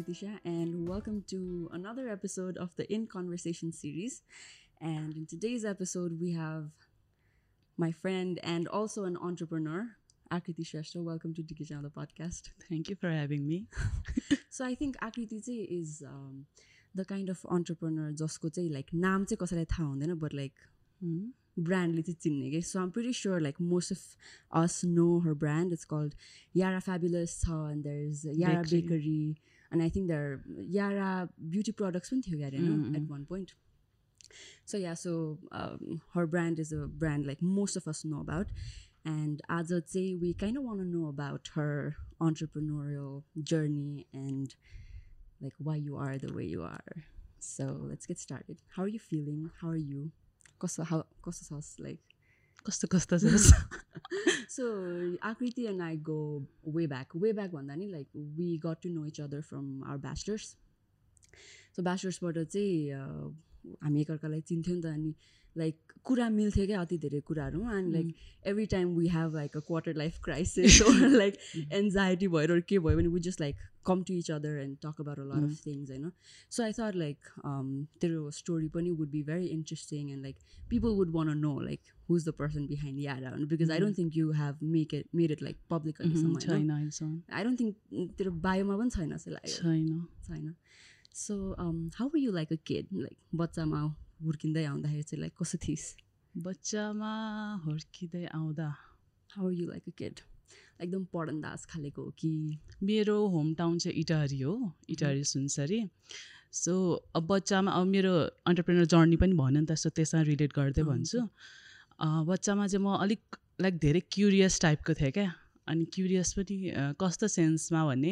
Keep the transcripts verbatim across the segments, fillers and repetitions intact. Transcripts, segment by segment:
Akritisha, and welcome to another episode of the In Conversation series. And in today's episode, we have my friend and also an entrepreneur, Akriti Shrestha. Welcome to Dikija, the podcast. Thank you for having me. So I think Akriti चाहिँ is um, the kind of entrepreneur जसको चाहिँ like नाम चाहिँ कसैलाई थाहा हुँदैन, but like Mm. brandले चाहिँ चिन्ने के. So I'm pretty sure like most of us know her brand. It's called Yara Fabulous छ, and there's Yara Bakery. Bakery, and I think there are Yara beauty products पनि थियो यार हैन at one point. So yeah, so um, her brand is a brand like most of us know about. And आज चाहिँ we kind of want to know about her entrepreneurial journey and like why you are the way you are. So let's get started. How are you feeling? How are you? Kosto how kosto sauce like कस्तो कस्तो छ so Akriti and I go way back. Way back भन्दा नि like we got to know each other from our bachelors. So bachelors बाट चाहिँ uh, हामी एकअर्कालाई चिन्थ्यौँ नि त अनि like कुरा मिल्थ्यो क्या अति धेरै कुराहरू and like every time we have like a quarter life crisis or like anxiety भयो or के भयो भने we just like come to each other and talk about a lot of things, you know. So I thought like um तेरो story पनि would be very interesting and like people would want to know like who's the person behind Yara because I don't think you have make it made it like public अहिलेसम्म हैन. छैन अहिलेसम्म I don't think तेरो बायोमा पनि छैन जस्तो लाग्यो. छैन छैन. So um how were you like a kid like बच्चामा हुर्किँदै आउँदाखेरि चाहिँ like कस्तो थिइस्? बच्चामा हुर्किँदै आउँदा How are you like a kid? एकदम पढन्दाज खालेको हो कि? मेरो होम टाउन चाहिँ इटारी हो, इटारी सुनसरी. सो अब बच्चामा अब मेरो अन्टरप्रेनर जर्नी पनि भन्यो नि त, सो त्यसमा रिलेट गर्दै भन्छु. बच्चामा चाहिँ म अलिक लाइक धेरै क्युरियस टाइपको थिएँ क्या. अनि क्युरियस पनि कस्तो सेन्समा भने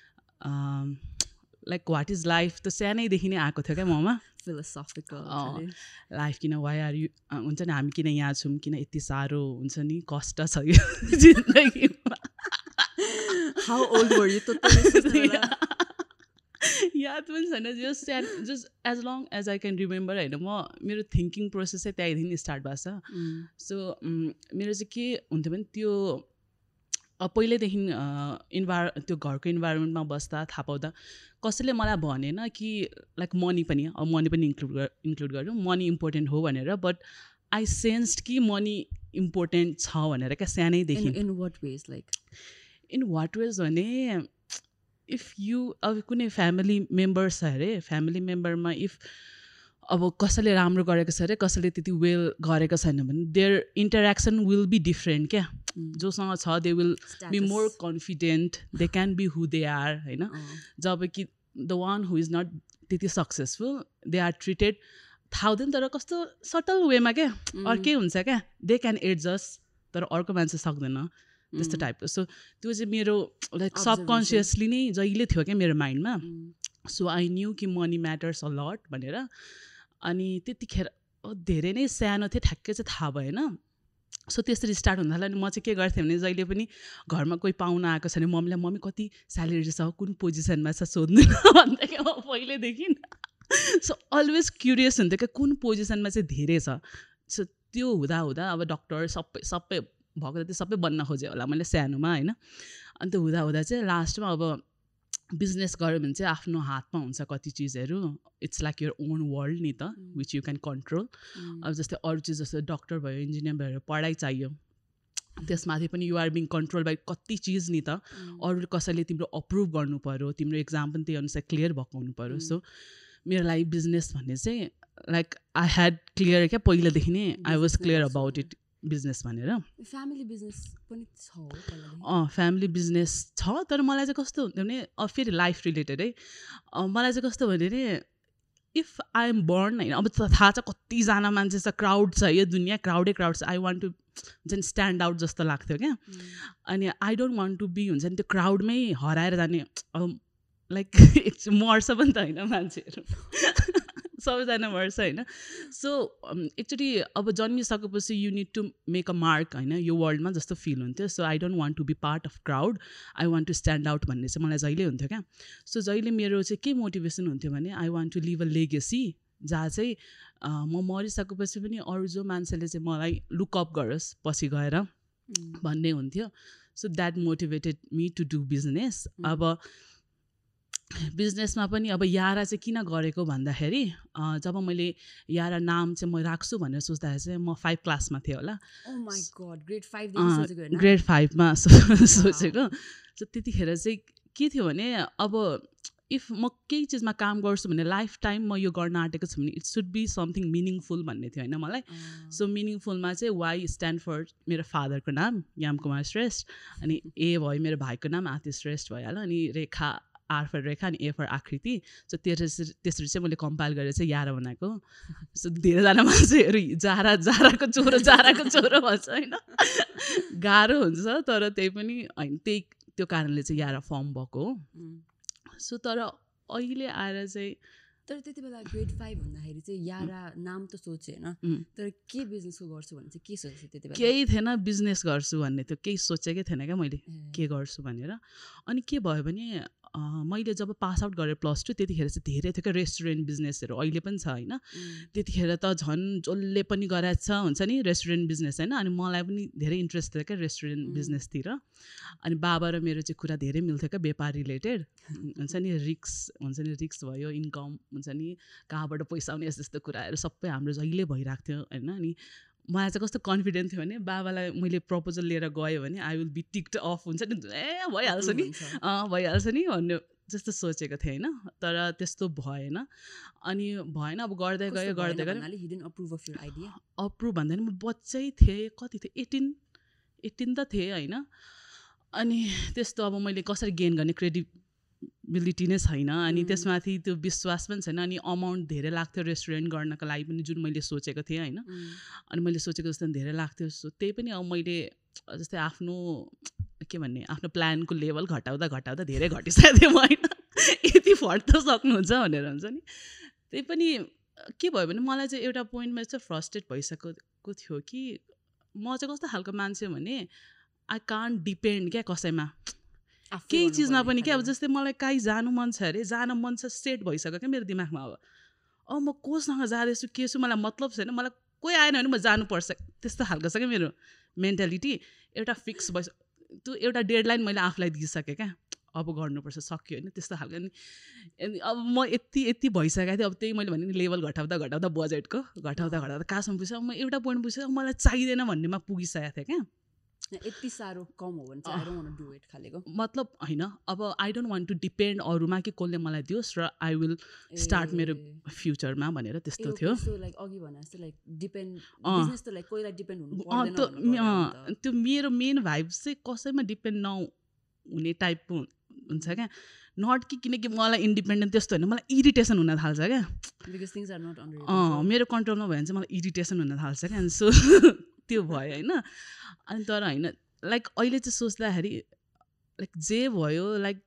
लाइक वाट इज लाइफ त सानैदेखि नै आएको थियो क्या ममा. Philosophical. लाइफ किन वाइ आर यु हुन्छ नि, हामी किन यहाँ छौँ, किन यति साह्रो हुन्छ नि, कष्ट छ यो जिन्दगीमा. How old were you? याद पनि छैन. जस्ट सानो just as long as I can remember होइन, म मेरो थिङ्किङ प्रोसेस चाहिँ त्यहाँदेखि स्टार्ट भएको छ. सो मेरो चाहिँ के हुन्थ्यो भने त्यो अब पहिल्यैदेखि इन्भाइर त्यो घरको इन्भाइरोमेन्टमा बस्दा थाहा पाउँदा कसैले मलाई भनेन कि लाइक मनी पनि अब मनी पनि इन्क्लुड इन्क्लुड गरौँ, मनी इम्पोर्टेन्ट हो भनेर. बट आई सेन्स्ड कि मनी इम्पोर्टेन्ट छ भनेर क्या सानैदेखि. In what ways like? In what ways भने इफ यु अब कुनै फ्यामिली मेम्बर्स छ अरे, फ्यामिली मेम्बरमा इफ अब कसैले राम्रो गरेको छ अरे, कसैले त्यति वेल गरेको छैन भने their interaction will be different क्या. जोसँग छ they will be more confident, they can be who they are होइन. जब कि the one who is not त्यति सक्सेसफुल दे आर ट्रिटेड थाहा हुँदैन तर कस्तो सटल वेमा क्या अर्कै हुन्छ क्या. दे क्यान एडजस्ट तर अर्को मान्छे सक्दैन त्यस्तो टाइपको. सो त्यो चाहिँ मेरो लाइक सबकन्सियसली नै जहिले थियो क्या मेरो माइन्डमा. सो आई न्यू कि मनी म्याटर्स अ लट भनेर. अनि त्यतिखेर धेरै नै सानो थिएँ, ठ्याक्कै चाहिँ थाहा भएन. सो त्यसरी स्टार्ट हुँदा अनि म चाहिँ के गर्थेँ भने जहिले पनि घरमा कोही पाहुना आएको छ भने मम्मीलाई मम्मी कति स्यालेरी छ, कुन पोजिसनमा छ सोध्दैन भन्दा क्या म पहिल्यैदेखि. सो अलवेज क्युरियस हुन्थ्यो क्या कुन पोजिसनमा चाहिँ धेरै छ. सो त्यो हुँदा हुँदा अब डक्टर सबै सबै भएको त सबै बन्न खोजेँ होला मैले सानोमा होइन. अन्त हुँदा हुँदा चाहिँ लास्टमा अब बिजनेस गऱ्यो भने चाहिँ आफ्नो हातमा हुन्छ कति चिजहरू. It's like your own world नि त विच यु क्यान कन्ट्रोल. अब जस्तै अरू चिज जस्तो डक्टर भयो, इन्जिनियर भयो, पढाइ चाहियो, त्यसमाथि पनि युआर बिङ कन्ट्रोल बाई कति चिज नि त. अरू कसैले तिम्रो अप्रुभ गर्नु पऱ्यो, तिम्रो एक्जाम पनि त्यही अनुसार क्लियर भएको हुनु पऱ्यो. सो मेरो लागि बिजनेस भन्ने चाहिँ लाइक आई ह्याड क्लियर क्या पहिलादेखि नै. I was clear about it business भनेर. फ्यामिली बिजनेस पनि छ हो पहिलादेखि? अँ फ्यामिली बिजनेस छ, तर मलाई चाहिँ कस्तो हुन्थ्यो भने अब फेरि लाइफ रिलेटेड है. मलाई चाहिँ कस्तो भन्यो भने इफ आई एम बर्न होइन, अब थाहा छ कतिजना मान्छे छ, क्राउड छ, यो दुनियाँ क्राउडै क्राउड छ. आई वान्ट टु हुन्छ नि स्ट्यान्ड आउट जस्तो लाग्थ्यो क्या. अनि I don't want to be हुन्छ नि त्यो क्राउडमै हराएर जाने. अब लाइक मर्छ पनि त होइन मान्छेहरू, सबैजना मर्छ होइन. सो एक्चुली अब जन्मिसकेपछि you need to make a mark होइन यो वर्ल्डमा जस्तो फिल हुन्थ्यो. So I don't want to be part of crowd, I want to stand out भन्ने चाहिँ मलाई जहिले हुन्थ्यो क्या. सो जहिले मेरो चाहिँ के मोटिभेसन हुन्थ्यो भने I want to live a legacy जहाँ चाहिँ म मरिसकेपछि पनि अरू जो मान्छेले चाहिँ मलाई लुकअप गरोस् पछि गएर भन्ने हुन्थ्यो. So that motivated me to do business. अब बिजनेसमा पनि अब यारा चाहिँ किन गरेको भन्दाखेरि जब मैले यारा नाम चाहिँ म राख्छु भनेर सोच्दाखेरि चाहिँ म फाइभ क्लासमा थिएँ होला ग्रेड फाइभमा सोचेको सो त्यतिखेर चाहिँ के थियो भने अब इफ म केही चिजमा काम गर्छु भने लाइफ टाइम म यो गर्न आँटेको छु भने it should be something meaningful भन्ने थियो होइन मलाई सो मिनिङफुलमा चाहिँ वाइ स्ट्यान्ड फर मेरो फादरको नाम याम कुमार श्रेष्ठ अनि ए भयो मेरो भाइको नाम आति श्रेष्ठ भइहाल्यो अनि रेखा आर फर रेखा अनि ए फर आकृति सो त्यसरी त्यसरी चाहिँ मैले कम्पाइल गरेर चाहिँ यारा बनाएको सो धेरैजना मान्छेहरू जारा जाराको चोरो जाराको चोरो भन्छ होइन गाह्रो हुन्छ तर त्यही पनि होइन त्यही त्यो कारणले चाहिँ यारा फर्म भएको हो सो तर अहिले आएर चाहिँ तर त्यति बेला ग्रेड फाइभ भन्दाखेरि चाहिँ यारा नाम त सोचे होइन तर के बिजनेसको गर्छु भने चाहिँ के सोचेँ त्यति बेला केही थिएन बिजनेस गर्छु भन्ने थियो केही सोचेकै थिएन क्या मैले के गर्छु भनेर अनि के भयो भने मैले जब पास आउट गरेँ प्लस टू त्यतिखेर चाहिँ धेरै थियो क्या रेस्टुरेन्ट बिजनेसहरू अहिले पनि छ होइन त्यतिखेर त झन् जसले पनि गराएको छ हुन्छ नि रेस्टुरेन्ट बिजनेस होइन अनि मलाई पनि धेरै इन्ट्रेस्ट थियो क्या रेस्टुरेन्ट बिजनेसतिर अनि बाबा र मेरो चाहिँ कुरा धेरै मिल्थ्यो क्या व्यापार रिलेटेड हुन्छ नि रिक्स हुन्छ नि रिक्स भयो इन्कम हुन्छ नि कहाँबाट पैसा आउने यस्तो यस्तो कुराहरू सबै हाम्रो जहिले भइरहेको थियो होइन अनि मलाई चाहिँ कस्तो कन्फिडेन्ट थियो भने बाबालाई मैले प्रपोजल लिएर गएँ भने I will be ticked off हुन्छ नि ए भइहाल्छ नि अँ भइहाल्छ नि भन्ने जस्तो सोचेको थिएँ होइन तर त्यस्तो भएन अनि भएन अब गर्दै गयो गर्दै गयो अप्रुभ भन्दा नि म बच्चै थिएँ कति थिएँ एटिन एटिन त थिएँ होइन अनि त्यस्तो अब मैले कसरी गेन गर्ने क्रेडिबिलिटी नै छैन अनि त्यसमाथि त्यो विश्वास पनि छैन अनि अमाउन्ट धेरै लाग्थ्यो रेस्टुरेन्ट गर्नको लागि पनि जुन मैले सोचेको थिएँ होइन अनि मैले सोचेको जस्तो धेरै लाग्थ्यो सो त्यही पनि अब मैले जस्तै आफ्नो के भन्ने आफ्नो प्लानको लेभल घटाउँदा घटाउँदा धेरै घटिसकेको थियो म होइन यति फट त सक्नुहुन्छ भनेर हुन्छ नि त्यही पनि के भयो भने मलाई चाहिँ एउटा पोइन्टमा चाहिँ फ्रस्ट्रेट भइसकेको थियो कि म चाहिँ कस्तो खालको मान्छे भने आई कान्ट डिपेन्ड क्या कसैमा केही चिजमा पनि क्या अब जस्तै मलाई कहीँ जानु मन छ अरे जान मन छ सेट भइसक्यो क्या मेरो दिमागमा अब अब म कोसँग जाँदैछु के छु मलाई मतलब छैन मलाई कोही आएन भने म जानुपर्छ त्यस्तो खालको छ क्या मेरो मेन्टालिटी एउटा फिक्स भइस त्यो एउटा डेडलाइन मैले आफूलाई दिइसकेँ क्या अब गर्नुपर्छ सक्यो होइन त्यस्तो खालको नि अब म यति यति भइसकेको थिएँ अब त्यही मैले भने लेभल घटाउँदा घटाउँदा बजेटको घटाउँदा घटाउँदा कहाँसम्म पुग्छ म एउटा पोइन्ट पुग्छ मलाई चाहिँदैन भन्नेमा पुगिसकेको थिएँ क्या यति साह्रो कम हो भने चाहिँ I don't want to do it खालेको मतलब होइन अब I don't want to depend अरूमा कि कसले मलाई दियोस् र आई विल स्टार्ट मेरो फ्युचरमा भनेर त्यस्तो थियो लाइक अघि भने जस्तो लाइक डिपेन्ड बिजनेस त लाइक कोहीलाई डिपेन्ड हुनु पर्दैन त्यो मेरो मेन भाइब चाहिँ कसैमा डिपेन्ड नहुने टाइपको हुन्छ क्या नट कि किनकि मलाई इन्डिपेन्डेन्ट त्यस्तो होइन मलाई इरिटेसन हुन थाल्छ क्या because things are not under अँ मेरो कन्ट्रोलमा भयो भने चाहिँ मलाई इरिटेसन हुन थाल्छ क्या सो त्यो भयो होइन अनि तर होइन लाइक अहिले चाहिँ सोच्दाखेरि लाइक जे भयो लाइक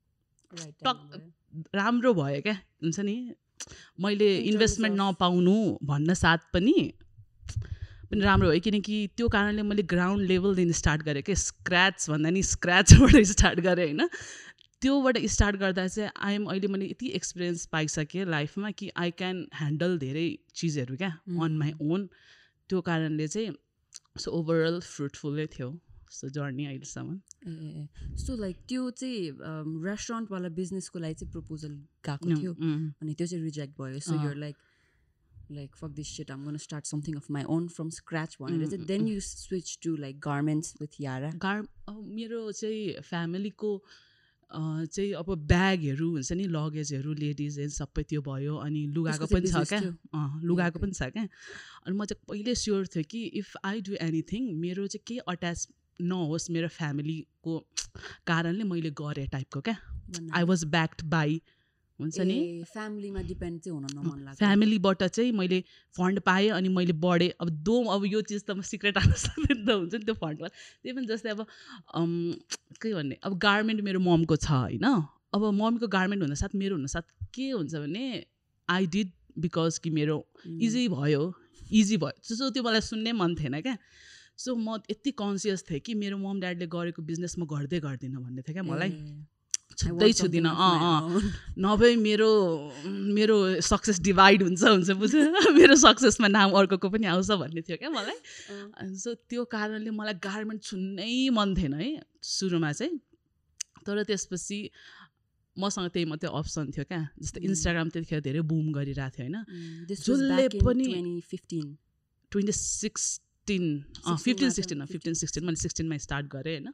टक राम्रो भयो क्या हुन्छ नि मैले इन्भेस्टमेन्ट नपाउनु भन्न साथ पनि पनि राम्रो भयो किनकि त्यो कारणले मैले ग्राउन्ड लेभलदेखि स्टार्ट गरेँ क्या स्क्रच भन्दा नि स्क्रचबाट स्टार्ट गरेँ होइन त्योबाट स्टार्ट गर्दा चाहिँ आइएम अहिले मैले यति एक्सपिरियन्स पाइसकेँ लाइफमा कि आई क्यान ह्यान्डल धेरै चिजहरू क्या अन माई ओन त्यो कारणले चाहिँ सो ओभरअल फ्रुटफुलै थियो सो जर्नी अहिलेसम्म ए सो लाइक त्यो चाहिँ रेस्टुरेन्टवाला बिजनेसको लागि चाहिँ प्रपोजल गएको थियो अनि त्यो चाहिँ रिजेक्ट भयो so your like like fuck this shit I'm gonna start something of my own from scratch भनेर चाहिँ then you switch to like garments with Yara गार मेरो चाहिँ फ्यामिलीको चाहिँ अब ब्यागहरू हुन्छ नि लगेजहरू लेडिज एन्ड सबै त्यो भयो अनि लुगाको पनि छ क्या अँ लुगाको पनि छ क्या अनि म चाहिँ पहिले स्योर थियो कि इफ आई डु एनिथिङ मेरो चाहिँ केही अट्याच नहोस् मेरो फ्यामिलीको कारणले मैले गरेँ टाइपको क्या आई वाज ब्याक्ड बाई हुन्छ नि फ्यामिलीमा डिपेन्ड चाहिँ हुन नमन लाग्छ फ्यामिलीबाट चाहिँ मैले फन्ड पाएँ अनि मैले बढेँ अब दो अब यो चिज त म सिक्रेट हाल्न सक्दैन त हुन्छ नि त्यो फन्डमा त्यही पनि जस्तै अब के भन्ने अब गार्मेन्ट मेरो ममको छ होइन अब मम्मीको गार्मेन्ट हुनसाथ मेरो हुनसाथ के हुन्छ भने आई डिड बिकज कि मेरो इजी भयो इजी भयो जस्तो त्यो मलाई सुन्नै मन थिएन क्या सो म यति कन्सियस थिएँ कि मेरो मम ड्याडले गरेको बिजनेस म गर्दै गर्दिनँ भन्ने थियो क्या मलाई छुट्टै छुँदिनँ अँ अँ नभए मेरो मेरो सक्सेस डिभाइड हुन्छ हुन्छ बुझ्यो मेरो सक्सेसमा नाम अर्कोको पनि आउँछ भन्ने थियो क्या मलाई सो त्यो कारणले मलाई गार्मेन्ट छुन्नै मन थिएन है सुरुमा चाहिँ तर त्यसपछि मसँग त्यही मात्रै अप्सन थियो क्या जस्तै इन्स्टाग्राम त्यतिखेर धेरै बुम गरिरहेको थियो होइन This was जसले back in पनि twenty fifteen. Twenty sixteen fifteen sixteen fifteen sixteen मैले सिक्सटिनमा स्टार्ट गरेँ होइन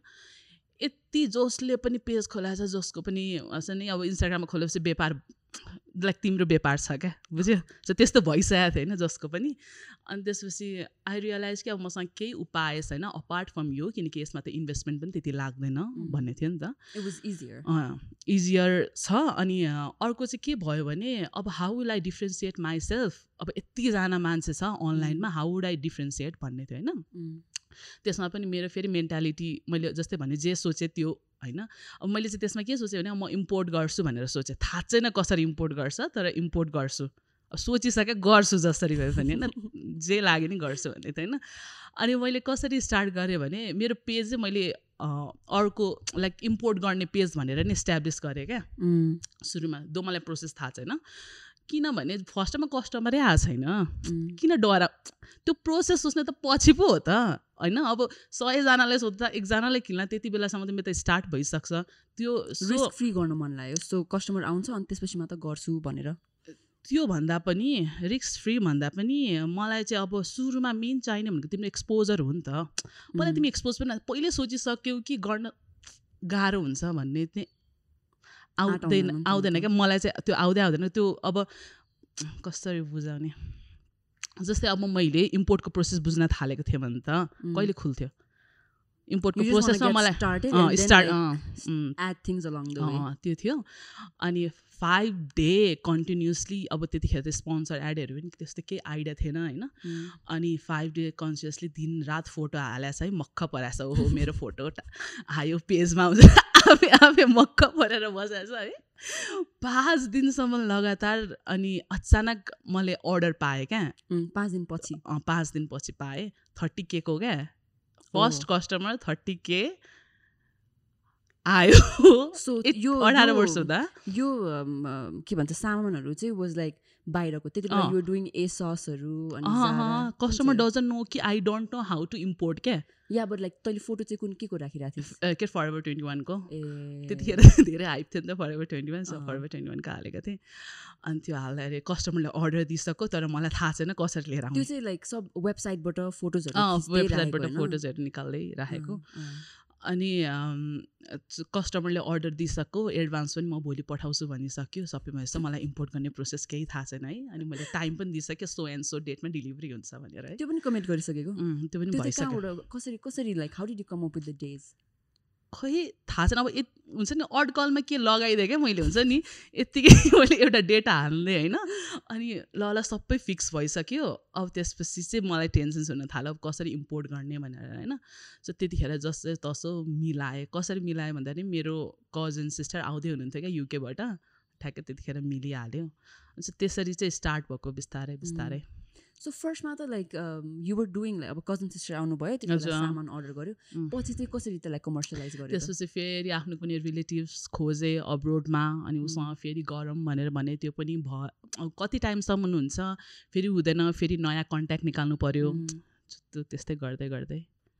यति जसले पनि पेज खोलाएको छ जसको पनि हुन्छ नि अब इन्स्टाग्राममा खोलेपछि व्यापार लाइक तिम्रो व्यापार छ क्या बुझ्यो सो त्यस्तो भइसकेको थियो होइन जसको पनि अनि त्यसपछि आई रियलाइज कि अब मसँग केही उपाय छैन अपार्ट फ्रम यो किनकि यसमा त इन्भेस्टमेन्ट पनि त्यति लाग्दैन भन्ने थियो नि त It was easier. इजियर छ अनि अर्को चाहिँ के भयो भने अब how will I differentiate myself अब यतिजना मान्छे छ अनलाइनमा हाउ वुड आई डिफ्रेन्सिएट भन्ने थियो होइन त्यसमा पनि मेरो फेरि मेन्टालिटी मैले जस्तै भने जे सोचेँ त्यो होइन अब मैले चाहिँ त्यसमा के सोचेँ भने म इम्पोर्ट गर्छु भनेर सोचेँ थाहा छैन कसरी इम्पोर्ट गर्छ तर इम्पोर्ट गर्छु अब सोचिसकेँ गर्छु जसरी भए पनि होइन जे लाग्यो नि गर्छु भन्ने थियो होइन अनि मैले कसरी स्टार्ट गरेँ भने मेरो पेज चाहिँ मैले अर्को लाइक इम्पोर्ट गर्ने पेज भनेर नि इस्ट्याब्लिस गरेँ क्या सुरुमा दो मलाई प्रोसेस थाहा छैन किनभने फर्स्टमा कस्टमरै आएको छैन किन डरा त्यो प्रोसेस सोच्ने त पछि पो हो त होइन अब सयजनालाई सोध्दा एकजनालाई किन्ला त्यति बेलासम्म त मेरो त स्टार्ट भइसक्छ त्यो रिस्क फ्री गर्नु मन लाग्यो सो कस्टमर आउँछ अनि त्यसपछि म त गर्छु भनेर त्यो भन्दा पनि रिस्क फ्री भन्दा पनि मलाई चाहिँ अब सुरुमा मेन चाहिने भनेको तिम्रो एक्सपोजर हो नि त मलाई तिमी एक्सपोज पनि पहिले सोचिसक्यौ कि गर्न गाह्रो हुन्छ भन्ने चाहिँ आउँदैन आउँदैन क्या मलाई चाहिँ त्यो आउँदै आउँदैन त्यो अब कसरी बुझाउने जस्तै अब मैले इम्पोर्टको प्रोसेस बुझ्न थालेको थिएँ भने त कहिले खुल्थ्यो इम्पोर्टको प्रोसेसमा मलाई स्टार्ट त्यो थियो अनि फाइभ डे कन्टिन्युसली अब त्यतिखेर त स्पोन्सर एडहरू पनि त्यस्तो केही आइडिया थिएन होइन अनि फाइभ डे कन्सियसली दिन रात फोटो हालेछ है मक्ख पराएछ हो मेरो फोटो आयो पेजमा आउँछ आफै आफै मक्ख परेर बसेछ है पाँच दिनसम्म लगातार अनि अचानक मैले अर्डर पाएँ क्या पाँच दिनपछि पाँच दिनपछि पाएँ थर्टी के को क्या फर्स्ट कस्टमर थर्टी के आयो सो यो अठार वर्ष हुँदा यो के भन्छ सामानहरू चाहिँ वाज लाइक बाहिरको त्यति बेला यु डुइङ एससहरू अनि कस्टमर डजन्ट नो कि I don't know how to import क्या या बट लाइक तैँले फोटो चाहिँ कुन के को राखिरहेको थिएँ के फर एभर ट्वेन्टी वानको त्यतिखेर धेरै हाइप थियो नि त forever twenty one so forever twenty वानको हालेको थिएँ अनि त्यो हाल्दाखेरि कस्टमरले अर्डर दिइसक्यो तर मलाई थाहा छैन कसरी लिएर आउनु त्यो चाहिँ लाइक सब वेबसाइटबाट फोटोजहरू वेबसाइटबाट फोटोजहरू निकाल्दै राखेको अनि कस्टमरले अर्डर दिइसक्यो एडभान्स पनि म भोलि पठाउँछु भनिसक्यो सबै भएछ मलाई इम्पोर्ट गर्ने प्रोसेस केही थाहा छैन है अनि मैले टाइम पनि दिइसकेँ सो एन्ड सो डेटमा डेलिभरी हुन्छ भनेर है त्यो पनि कमिट गरिसकेको त्यो पनि भइसक्यो कसरी कसरी like how did you come up with the days खै थाहा छैन अब यत हुन्छ नि अड कलमा के लगाइदिएँ क्या मैले हुन्छ नि यत्तिकै मैले एउटा डेटा हाल्ने होइन अनि ल ल सबै फिक्स भइसक्यो अब त्यसपछि चाहिँ मलाई टेन्सन्स हुन थाल्यो अब कसरी इम्पोर्ट गर्ने भनेर होइन सो त्यतिखेर जसो तसो मिलाएँ कसरी मिलाएँ भन्दाखेरि मेरो कजन सिस्टर आउँदै हुनुहुन्थ्यो क्या युकेबाट ठ्याक्कै त्यतिखेर मिलिहाल्यो सो त्यसरी चाहिँ स्टार्ट भएको बिस्तारै बिस्तारै सो फर्स्टमा त like you were doing like अब कजन सिस्टर आउनुभयो त्यो सामान अर्डर गर्यो पछि चाहिँ कसरी त्यसलाई कमर्सियलाइज गर्यो त्यसपछि फेरि आफ्नो कुनै रिलेटिभ्स खोजेँ अब्रोडमा अनि उसँग फेरि गरौँ भनेर भने त्यो पनि भ कति टाइमसम्म हुन्छ फेरि हुँदैन फेरि नयाँ कन्ट्याक्ट निकाल्नु पऱ्यो त्यो त्यस्तै गर्दै गर्दै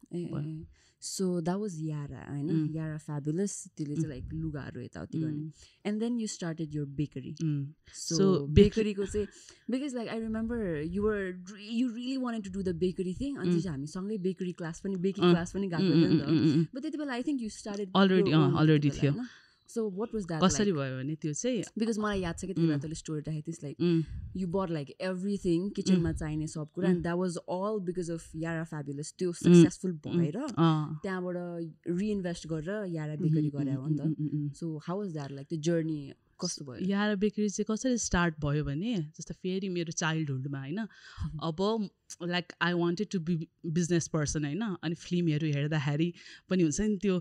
सो द्याट वाज यारा होइन यारा फ्याबुलस त्यसले चाहिँ लाइक लुगाहरू यताउति गर्ने and then you started your bakery so बेकरीको चाहिँ because like I remember your you really wanted to do the bakery thing अनि चाहिँ हामी सँगै बेकरी क्लास पनि बेकिङ क्लास पनि गएको थियो नि त बट त्यति बेला I think you started already already थियो सो वाट वाज द्याट कसरी भयो भने त्यो चाहिँ बिकज मलाई याद छ कि त्यति बेला तैँले स्टोरी राखेको थिइस् like you but like everything किचनमा चाहिने सब कुरा and that was all because of Yara fabulous त्यो सक्सेसफुल भएर त्यहाँबाट रिइन्भेस्ट गरेर यारा बेकरी गरे हो नि त so how was that like त्यो जर्नी कस्तो भयो यारा बेकरी चाहिँ कसरी स्टार्ट भयो भने जस्तो फेरि मेरो चाइल्डहुडमा होइन अब like I wanted to be business person होइन अनि फिल्महरू हेर्दाखेरि पनि हुन्छ नि त्यो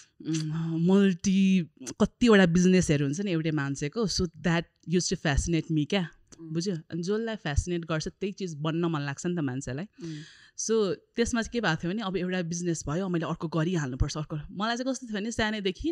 मल्टी कतिवटा बिजनेसहरू हुन्छ नि एउटै मान्छेको so that use to fascinate me क्या बुझ्यो अनि जसलाई फेसिनेट गर्छ त्यही चिज बन्न मन लाग्छ नि त मान्छेलाई सो त्यसमा चाहिँ के भएको थियो भने अब एउटा बिजनेस भयो मैले अर्को गरिहाल्नुपर्छ अर्को मलाई चाहिँ कस्तो थियो भने सानैदेखि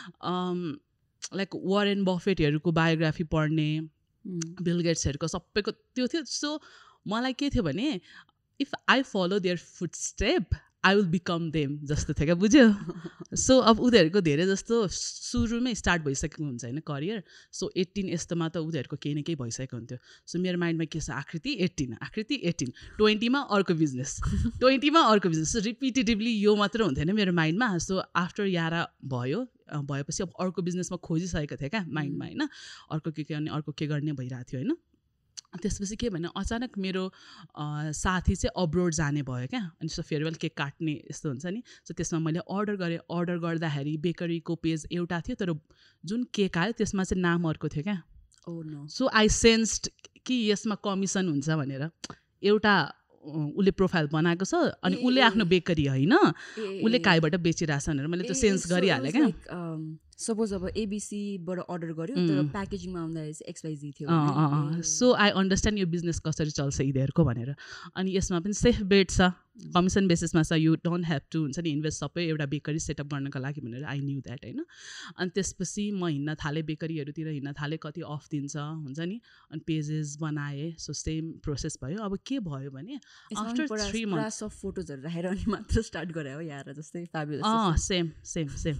लाइक वारेन बफेटहरूको बायोग्राफी पढ्ने बिल गेट्सहरूको सबैको त्यो थियो सो मलाई के थियो भने if I follow their foot step I will become them जस्तो थियो क्या बुझ्यो. सो अब उनीहरूको धेरै जस्तो सुरुमै स्टार्ट भइसकेको हुन्छ होइन करियर. सो एट्टिन यस्तोमा त उनीहरूको केही न केही भइसकेको हुन्थ्यो. सो मेरो माइन्डमा के छ, आकृति एट्टिन आकृति एट्टिन ट्वेन्टीमा अर्को बिजनेस ट्वेन्टीमा अर्को बिजनेस. सो रिपिटेटिभली यो मात्र हुन्थेन मेरो माइन्डमा. सो आफ्टर यारा भयो भएपछि अब अर्को बिजनेसमा खोजिसकेको थिएँ क्या माइन्डमा होइन, अर्को के के गर्ने अर्को के गर्ने भइरहेको थियो होइन. त्यसपछि के भने अचानक मेरो साथी चाहिँ अब्रोड जाने भयो क्या. अनि सो फेयरवेल केक काट्ने यस्तो हुन्छ नि. सो त्यसमा मैले अर्डर गरेँ. अर्डर गर्दाखेरि बेकरीको पेज एउटा थियो तर जुन केक आयो त्यसमा चाहिँ नाम अर्को थियो क्या. सो आई सेन्स्ड कि यसमा कमिसन हुन्छ भनेर. एउटा उसले प्रोफाइल बनाएको छ अनि उसले आफ्नो बेकरी होइन उसले काहीबाट बेचिरहेछ भनेर मैले त्यो सेन्स गरिहालेँ क्या. सपोज अब एबिसीबाट अर्डर गर्यो तर प्याकेजिङमा आउँदाखेरि चाहिँ एक्सवाइजी थियो. सो आई अन्डरस्ट्यान्ड यो बिजनेस कसरी चल्छ यिनीहरूको भनेर. अनि यसमा पनि सेफ बेट छ, कमिसन बेसिसमा छ. यु डोन्ट ह्याभ टु हुन्छ नि इन्भेस्ट सबै एउटा बेकरी सेटअप गर्नको लागि भनेर आई न्यू द्याट होइन. अनि त्यसपछि म हिँड्न थालेँ बेकरीहरूतिर हिँड्न थालेँ. कति अफ दिन्छ हुन्छ नि. अनि पेजेस बनाएँ. सो सेम प्रोसेस भयो. अब के भयो भने आफ्टर थ्री मन्थ्स अफ फोटोजहरू राखेर अनि मात्र स्टार्ट गरे हो यार जस्तै अँ सेम सेम सेम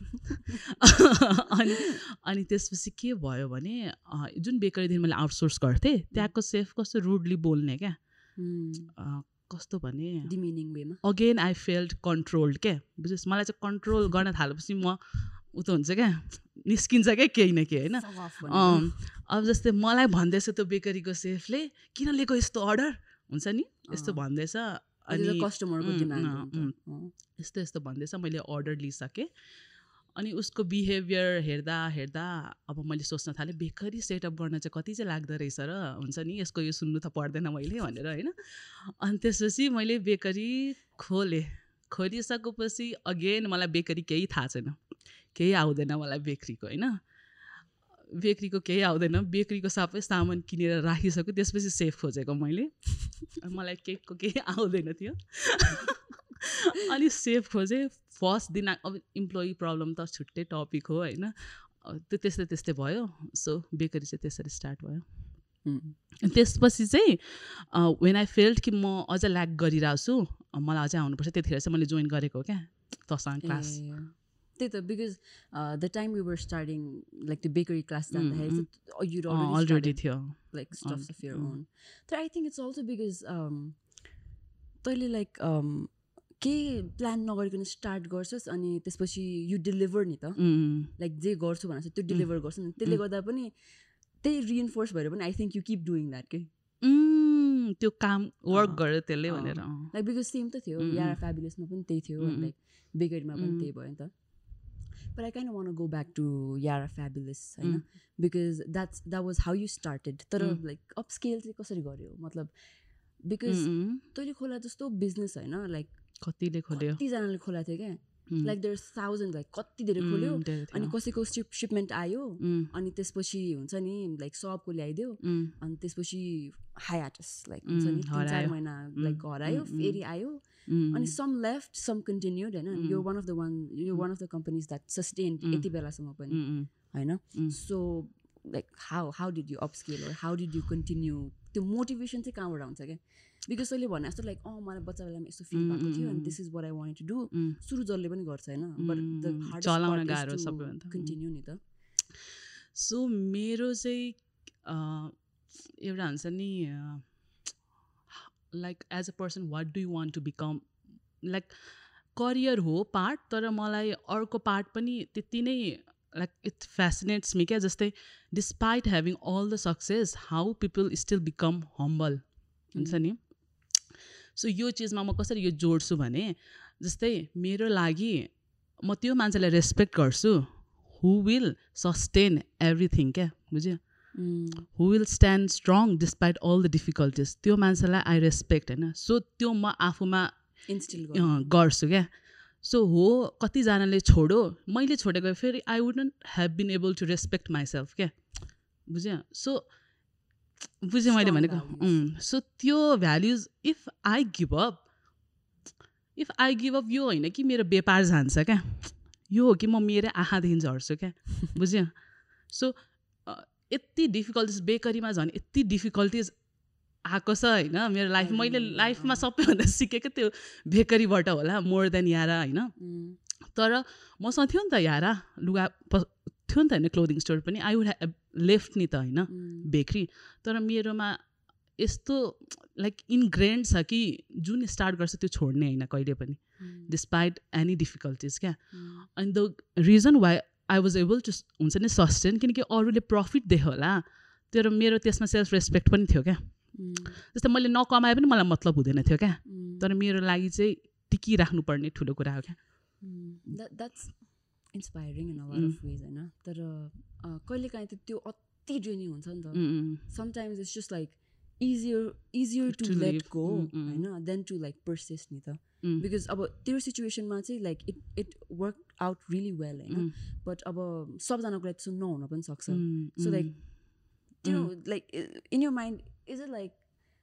अनि अनि त्यसपछि के भयो भने जुन बेकरीदेखि मैले आउटसोर्स गर्थेँ त्यहाँको सेफ कस्तो रुडली बोल्ने क्या. कस्तो भने डिमिनिङ वेमा. अगेन आई फेल्ड कन्ट्रोल्ड क्या. बुझ्योस् मलाई चाहिँ कन्ट्रोल गर्न थालेपछि म उ त हुन्छ क्या निस्किन्छ क्या केही न केही होइन. अब जस्तै मलाई भन्दैछ त्यो बेकरीको सेफले किन लिएको यस्तो अर्डर हुन्छ नि यस्तो भन्दैछ. अनि कस्टमरको डिमान्ड यस्तो यस्तो भन्दैछ. मैले अर्डर लिइसकेँ. अनि उसको बिहेभियर हेर्दा हेर्दा अब मैले सोच्न थालेँ बेकरी सेटअप गर्न चाहिँ कति चाहिँ लाग्दो रहेछ र हुन्छ नि यसको यो सुन्नु त पर्दैन मैले भनेर होइन. अनि त्यसपछि मैले बेकरी खोलेँ. खोलिसकेपछि अगेन मलाई बेकरी केही थाहा छैन, केही आउँदैन मलाई बेकरीको होइन. बेकरीको केही आउँदैन. बेकरीको सबै सामान किनेर राखिसक्यो. त्यसपछि सेफ खोजेको मैले. मलाई केकको केही आउँदैन थियो. अनि सेफ खोजेँ. फर्स्ट दिन अब इम्प्लोइ प्रब्लम त छुट्टै टपिक हो होइन. त्यो त्यस्तै त्यस्तै भयो. सो बेकरी चाहिँ त्यसरी स्टार्ट भयो. त्यसपछि चाहिँ वेन आई फेल्ड कि म अझ ल्याक गरिरहेको छु मलाई अझै आउनुपर्छ त्यतिखेर चाहिँ मैले जोइन गरेको हो क्या तसँग क्लास. त्यही त because the time we were starting like त्यो बेकरी क्लास जाँदाखेरि अलरेडी थियो like stuffs of your own. तर I think it's also because तैँले लाइक केही प्लान नगरिकन स्टार्ट गर्छस् अनि त्यसपछि यु डेलिभर नि त. लाइक जे गर्छु भनेर त्यो डेलिभर गर्छ नि. त्यसले गर्दा पनि त्यही रिइन्फोर्स भएर पनि I think you keep doing that के. त्यो काम वर्क गर्यो त्यसले भनेर. लाइक बिकज सेम त थियो यारा फ्याबुलसमा पनि त्यही थियो लाइक बेकरीमा पनि त्यही भयो नि त. But I kind want go back to Yara fabulous होइन because that's that was how you started. तर लाइक अप स्केल चाहिँ कसरी गर्यो मतलब बिकज तैँले खोला जस्तो बिजनेस होइन लाइक कतिले खोल्यो कतिजनाले खोला थियो क्या. लाइक देयर थाउजन्ड लाइक कति धेरै खोल्यो. अनि कसैको सिप सिपमेन्ट आयो अनि त्यसपछि हुन्छ नि लाइक सबको ल्याइदियो. अनि त्यसपछि हाइआटस लाइक हुन्छ नि तिन चार महिना लाइक हरायो फेरि आयो. अनि सम लेफ्ट सम कन्टिन्युड होइन. यो वान अफ द वान यो one of the companies that sustained यति बेलासम्म पनि होइन. So like how how did you upscale or how did you continue. त्यो मोटिभेसन चाहिँ कहाँबाट आउँछ क्या. बिकज तैँले भने जस्तो लाइक अँ मलाई बच्चा बेलामा यस्तो फिल भएको थियो अनि this is what I wanted to do. सुरु जसले पनि गर्छ होइन बट द चलाउन गाह्रो सबैभन्दा कन्टिन्यू नि त. सो मेरो चाहिँ एउटा हुन्छ नि like as a person what do you want to become. Like career हो पार्ट तर मलाई अर्को पार्ट पनि त्यति नै लाइक इट फेसिनेट्स मी क्या. जस्तै despite having all the success how people still become humble हुन्छ नि. सो यो चिजमा म कसरी यो जोड्छु भने जस्तै मेरो लागि म त्यो मान्छेलाई रेस्पेक्ट गर्छु हु विल सस्टेन एभ्रिथिङ क्या बुझ्यो. Who will stand strong despite all the difficulties. त्यो मान्छेलाई आई रेस्पेक्ट होइन. सो त्यो म आफूमा इन्स्टिल गर्छु क्या. सो हो कतिजनाले छोडो मैले छोडेको फेरि I wouldn't have been able to respect myself क्या बुझ्यो. सो बुझेँ मैले भनेको. सो त्यो values if I give up if I give up यो होइन कि मेरो व्यापार जान्छ क्या. यो हो कि म मेरो आँखादेखि झर्छु क्या बुझ्यो. सो यति डिफिकल्टिज बेकरीमा झन् यति डिफिकल्टिज आएको छ होइन मेरो लाइफ मैले लाइफमा सबैभन्दा सिकेको त्यो बेकरीबाट होला मोर देन यारा होइन तर मसँग थियो नि त यारा लुगा थियो नि त होइन क्लोदिङ स्टोर पनि आई वुड ह्याभ लेफ्ट नि त होइन बेकरी तर मेरोमा यस्तो लाइक इनग्रेन्ड छ कि जुन स्टार्ट गर्छ त्यो छोड्ने होइन कहिले पनि डिस्पाइट एनी डिफिकल्टिज क्या अनि the reason why I was able to हुन्छ नि सस्टेन किनकि अरूले प्रफिट देख्यो होला तर मेरो त्यसमा सेल्फ रेस्पेक्ट पनि थियो क्या जस्तै मैले नकमाए पनि मलाई मतलब हुँदैन थियो क्या तर मेरो लागि चाहिँ टिकिराख्नुपर्ने ठुलो कुरा हो क्या that's inspiring in a lot of ways होइन तर कहिलेकाहीँ त त्यो अति ड्रेनिङ हुन्छ नि त sometimes it's just like easier easier to, to let go होइन देन टु लाइक पर्सिस्ट नि त बिकज अब त्यो सिचुएसनमा चाहिँ like it it work out really well होइन बट अब सबजनाको लागि त्यसो नहुन पनि सक्छ सो लाइक त्यो like in your mind is it like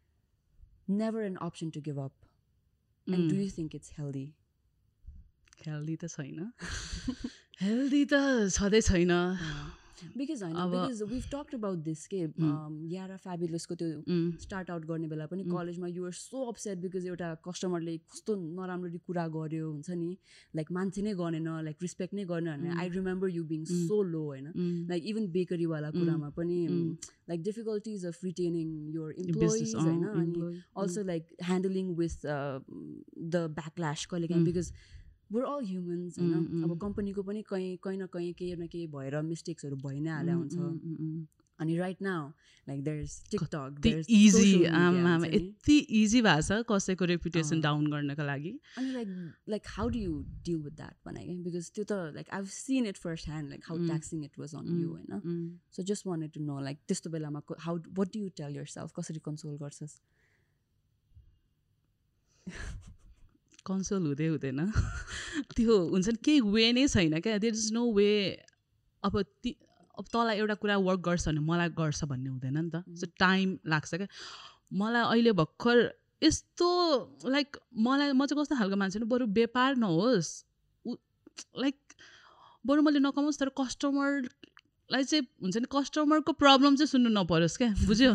never an option to give up and do you think it's healthy healthy त छैन हेल्दी त छँदै छैन बिकज होइन because we've talked about this के यारा फ्याबुलसको त्यो स्टार्ट आउट गर्ने बेला पनि कलेजमा युआर सो अपसेट बिकज एउटा कस्टमरले कस्तो नराम्ररी कुरा गर्यो हुन्छ नि लाइक मान्छे नै गरेन लाइक रिस्पेक्ट नै गर्ने होइन I remember you being so low होइन लाइक इभन बेकरीवाला कुरामा पनि like difficulties of retaining your employees होइन अनि also like handling with the backlash कहिलेकाहीँ बिकज we're all humans होइन अब कम्पनीको पनि कहीँ कहीँ न कहीँ केही न केही भएर मिस्टेक्सहरू भइ नै हाले हुन्छ अनि right now like there is TikTok there is easy आमा यति इजी भएको छ कसैको रेपुटेसन डाउन गर्नको लागि अनि like like how do you deal with that भने क्या बिकज त्यो त like I have seen it first hand like how taxing it was on you होइन so just wanted to know like त्यस्तो बेलामा how what do you tell yourself कसरी console गर्छस् console हुँदै हुँदैन त्यो हुन्छ नि केही वे नै छैन क्या देयर इज नो वे अब ती अब तँलाई एउटा कुरा वर्क गर्छ भने मलाई गर्छ भन्ने हुँदैन नि त सो टाइम लाग्छ क्या मलाई अहिले भर्खर यस्तो लाइक मलाई म चाहिँ कस्तो खालको मान्छे बरु व्यापार नहोस् लाइक बरु मैले नकमाओस् तर कस्टमरलाई चाहिँ हुन्छ नि कस्टमरको प्रब्लम चाहिँ सुन्नु नपरोस् क्या बुझ्यो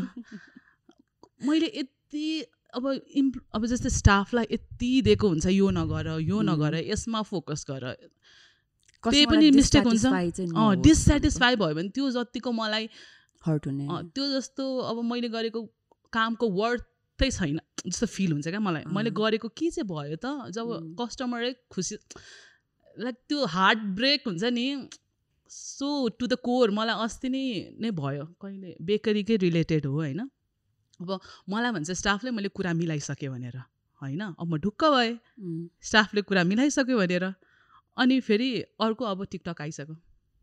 मैले यति अब इम्प अब जस्तै स्टाफलाई यति दिएको हुन्छ यो नगर यो नगर यसमा फोकस गर त्यही पनि मिस्टेक हुन्छ अँ डिससेटिस्फाई भयो भने त्यो जतिको मलाई हर्ट हुने त्यो जस्तो अब मैले गरेको कामको वर्थै छैन जस्तो फिल हुन्छ क्या मलाई मैले गरेको के चाहिँ भयो त जब कस्टमरै खुसी लाइक त्यो हार्ट ब्रेक हुन्छ नि सो टु द कोर मलाई अस्ति नै नै भयो कहिले बेकरीकै रिलेटेड हो होइन अब मलाई भन्छ स्टाफले मैले कुरा मिलाइसकेँ भनेर होइन अब म ढुक्क भएँ स्टाफले कुरा मिलाइसक्यो भनेर अनि फेरि अर्को अब टिकटक आइसक्यो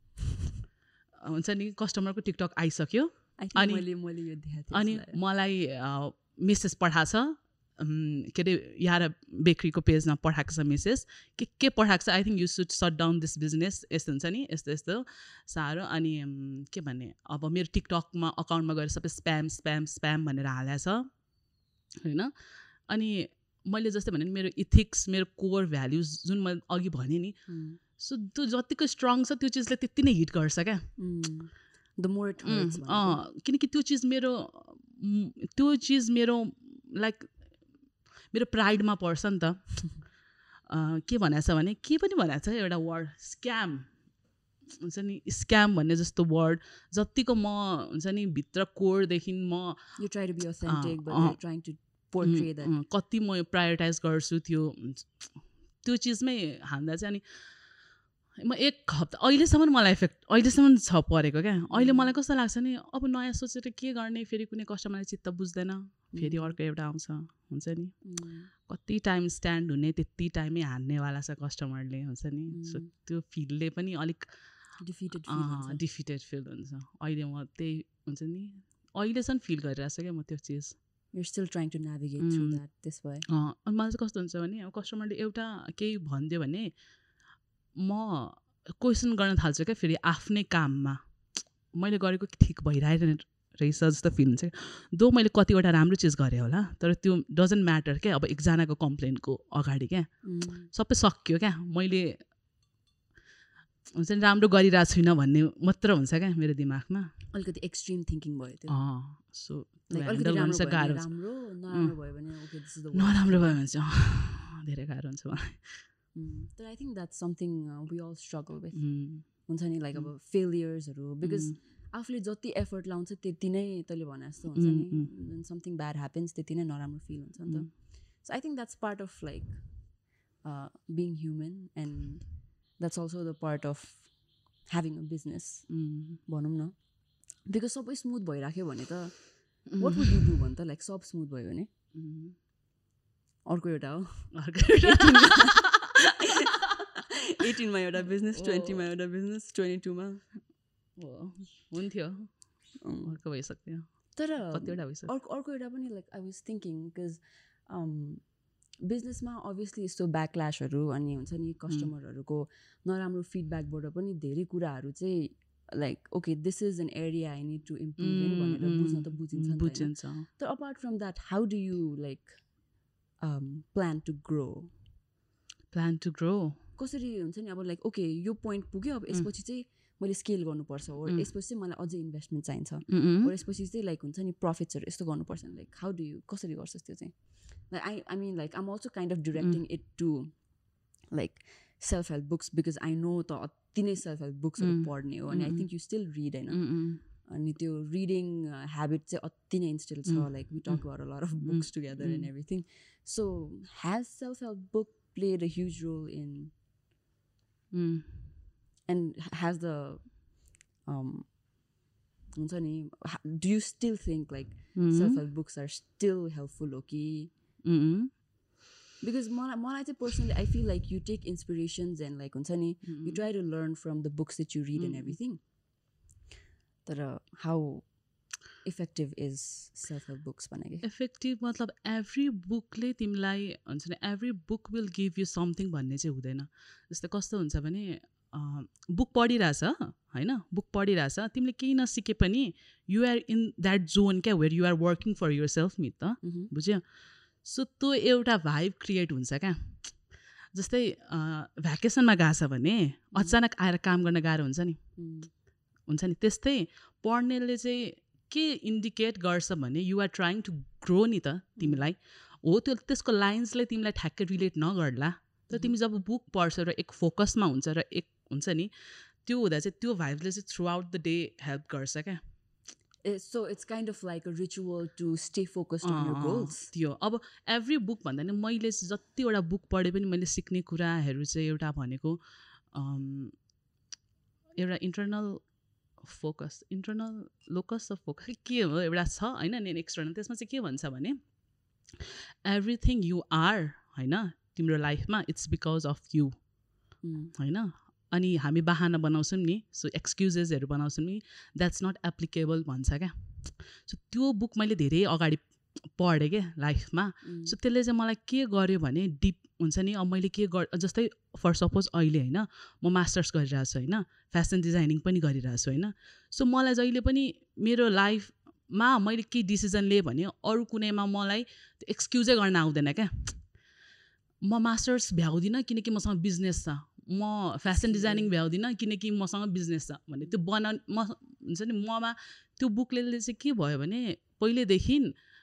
हुन्छ नि कस्टमरको टिकटक आइसक्यो अनि अनि मलाई मेसेज पठाएको छ के अरे यारा बेकरीको पेजमा पठाएको छ मेसेज के के पठाएको छ I think you should shut down this business यस्तो हुन्छ नि यस्तो यस्तो साह्रो अनि के भन्ने अब मेरो टिकटकमा अकाउन्टमा गएर सबै स्प्याम स्प्याम स्प्याम भनेर हालेको छ होइन अनि मैले जस्तै भने मेरो इथिक्स मेरो कोर भ्याल्युज जुन मैले अघि भनेँ नि सो त्यो जतिको स्ट्रङ छ त्यो चिजले त्यति नै हिट गर्छ क्या द मोर अँ किनकि त्यो चिज मेरो त्यो चिज मेरो लाइक मेरो प्राइडमा पर्छ नि त के भनेको छ भने के पनि भनेको छ एउटा वर्ड स्क्याम हुन्छ नि स्क्याम भन्ने जस्तो वर्ड जतिको म हुन्छ नि भित्र कोरदेखि म you try to be authentic but you trying to portray that कति म प्रायोरिटाइज गर्छु त्यो त्यो चिजमै हान्दा चाहिँ अनि म एक हप्ता अहिलेसम्म मलाई इफेक्ट अहिलेसम्म छ परेको क्या अहिले मलाई कस्तो लाग्छ नि अब नयाँ सोचेर के गर्ने फेरि कुनै कस्टमरले चित्त बुझ्दैन फेरि अर्को एउटा आउँछ हुन्छ नि कति टाइम स्ट्यान्ड हुने त्यति टाइमै हान्नेवाला छ कस्टमरले हुन्छ नि सो त्यो फिलले पनि अलिक डिफिटेड डिफिटेड फिल हुन्छ अहिले म त्यही हुन्छ नि अहिलेसम्म फिल गरिरहेको छु क्या म त्यो चिज You're still trying to navigate through that this way. अनि मलाई चाहिँ कस्तो हुन्छ भने अब कस्टमरले एउटा केही भनिदियो भने म क्वेसन गर्न थाल्छु क्या फेरि आफ्नै काममा मैले गरेको ठिक भइरहेन रहेछ जस्तो फिल हुन्छ दो मैले कतिवटा राम्रो चिज गरेँ होला तर त्यो डजन्ट म्याटर क्या अब एकजनाको कम्प्लेनको अगाडि क्या सबै सक्यो क्या मैले हुन्छ नि राम्रो गरिरहेको छुइनँ भन्ने मात्र हुन्छ क्या मेरो दिमागमा अलिकति एक्सट्रिम थिङ्किङ भयो त्यो सो लाइक अलिकति राम्रो भयो भने राम्रो नराम्रो भयो भने ओके दिस इज द नराम्रो भयो भने चाहिँ धेरै गाह्रो हुन्छ मलाई तर I think that's something we all struggle with हुन्छ नि लाइक अब फेलियर्सहरू बिकज आफूले जति एफर्ट लाउँछ त्यति नै तैँले भने जस्तो हुन्छ नि समथिङ ब्याड ह्यापन्स त्यति नै नराम्रो फिल हुन्छ नि त so I think that's part of like being human and that's also the part of having a business भनौँ न बिकज सबै स्मुथ भइराख्यो भने त वाट वुड यु डु भन् त लाइक सब स्मुथ भयो भने अर्को एउटा हो एटिनमा एउटा बिजनेस ट्वेन्टीमा एउटा बिजनेस ट्वेन्टी टूमा हुन्थ्यो अर्को भइसक्यो तर कतिवटा भइसक्यो अर्को अर्को एउटा पनि like I was thinking because बिजनेसमा अभियसली यस्तो ब्याकल्यासहरू अनि हुन्छ नि कस्टमरहरूको नराम्रो फिडब्याकबाट पनि धेरै कुराहरू चाहिँ like okay this is an area I need to improve भनेर बुझ्न त बुझिन्छ बुझिन्छ तर apart from that how do you like plan to grow plan to grow कसरी हुन्छ नि अब लाइक ओके यो पोइन्ट पुग्यो अब यसपछि चाहिँ मैले स्केल गर्नुपर्छ हो यसपछि चाहिँ मलाई अझै इन्भेस्टमेन्ट चाहिन्छ हो यसपछि चाहिँ लाइक हुन्छ नि प्रफिट्सहरू यस्तो गर्नुपर्छ लाइक हाउ डु यु कसरी गर्छस् त्यो चाहिँ like I I mean like I'm also kind of directing it to like self help books because I know त अति नै सेल्फ हेल्प बुक्सहरू पढ्ने हो अनि I think you still read होइन अनि त्यो रिडिङ ह्याबिट चाहिँ अति नै इन्स्टिल छ like we talk about a lot of books together and everything so has self help book played a huge role in and has the um हुन्छ नि do you still think like mm-hmm. self-help books are still helpful okay mm-hmm. because मलाई मलाई चाहिँ personally I feel like you take inspirations and like हुन्छ नि mm-hmm. you try to learn from the books that you read mm-hmm. and everything तर how effective is self-help books भनेको effective मतलब every bookले तिमीलाई हुन्छ नि every book will give you something भन्ने चाहिँ हुँदैन जस्तै कस्तो हुन्छ भने बुक पढिरहेछ होइन बुक पढिरहेछ तिमीले केही नसिके पनि you are in that zone क्या where you are working for yourself नि त बुझ्यो सो त्यो एउटा भाइब क्रिएट हुन्छ क्या जस्तै भ्याकेसनमा गएको छ भने अचानक आएर काम गर्न गाह्रो हुन्छ नि हुन्छ नि त्यस्तै पढ्नेले चाहिँ के इन्डिकेट गर्छ भने you are trying to grow नि त तिमीलाई हो त्यो त्यसको लाइन्सले तिमीलाई ठ्याक्कै रिलेट नगर्ला तर तिमी जब बुक पढ्छौ र एक फोकसमा हुन्छ र एक हुन्छ नि त्यो हुँदा चाहिँ त्यो भाइबले चाहिँ throughout the day help गर्छ क्या so it's kind of like a ritual to stay focused on your goals त्यो अब एभ्री बुक भन्दा नि मैले जतिवटा बुक पढेँ पनि मैले सिक्ने कुराहरू चाहिँ एउटा भनेको एउटा internal focus internal locus of focus के हो एउटा छ होइन नि एक्सटर्नल त्यसमा चाहिँ के भन्छ भने एभ्रिथिङ यु आर होइन तिम्रो लाइफमा इट्स बिकज अफ यु होइन अनि हामी बाहना बनाउँछौँ नि सो एक्सक्युजेसहरू बनाउँछौँ नि द्याट्स नट एप्लिकेबल भन्छ क्या सो त्यो बुक मैले धेरै अगाडि पढेँ क्या लाइफमा सो त्यसले चाहिँ मलाई के गर्यो भने डिप हुन्छ नि अब मैले के गर जस्तै फर सपोज अहिले होइन म मास्टर्स गरिरहेको छु होइन फेसन डिजाइनिङ पनि गरिरहेको छु होइन सो मलाई जहिले पनि मेरो लाइफमा मैले केही डिसिजन लिएँ भने अरू कुनैमा मलाई त्यो एक्सक्युजै गर्न आउँदैन क्या म मास्टर्स भ्याउँदिनँ किनकि मसँग बिजनेस छ म फेसन डिजाइनिङ भ्याउँदिनँ किनकि मसँग बिजनेस छ भने त्यो बना म हुन्छ नि ममा त्यो बुकले चाहिँ के भयो भने पहिल्यैदेखि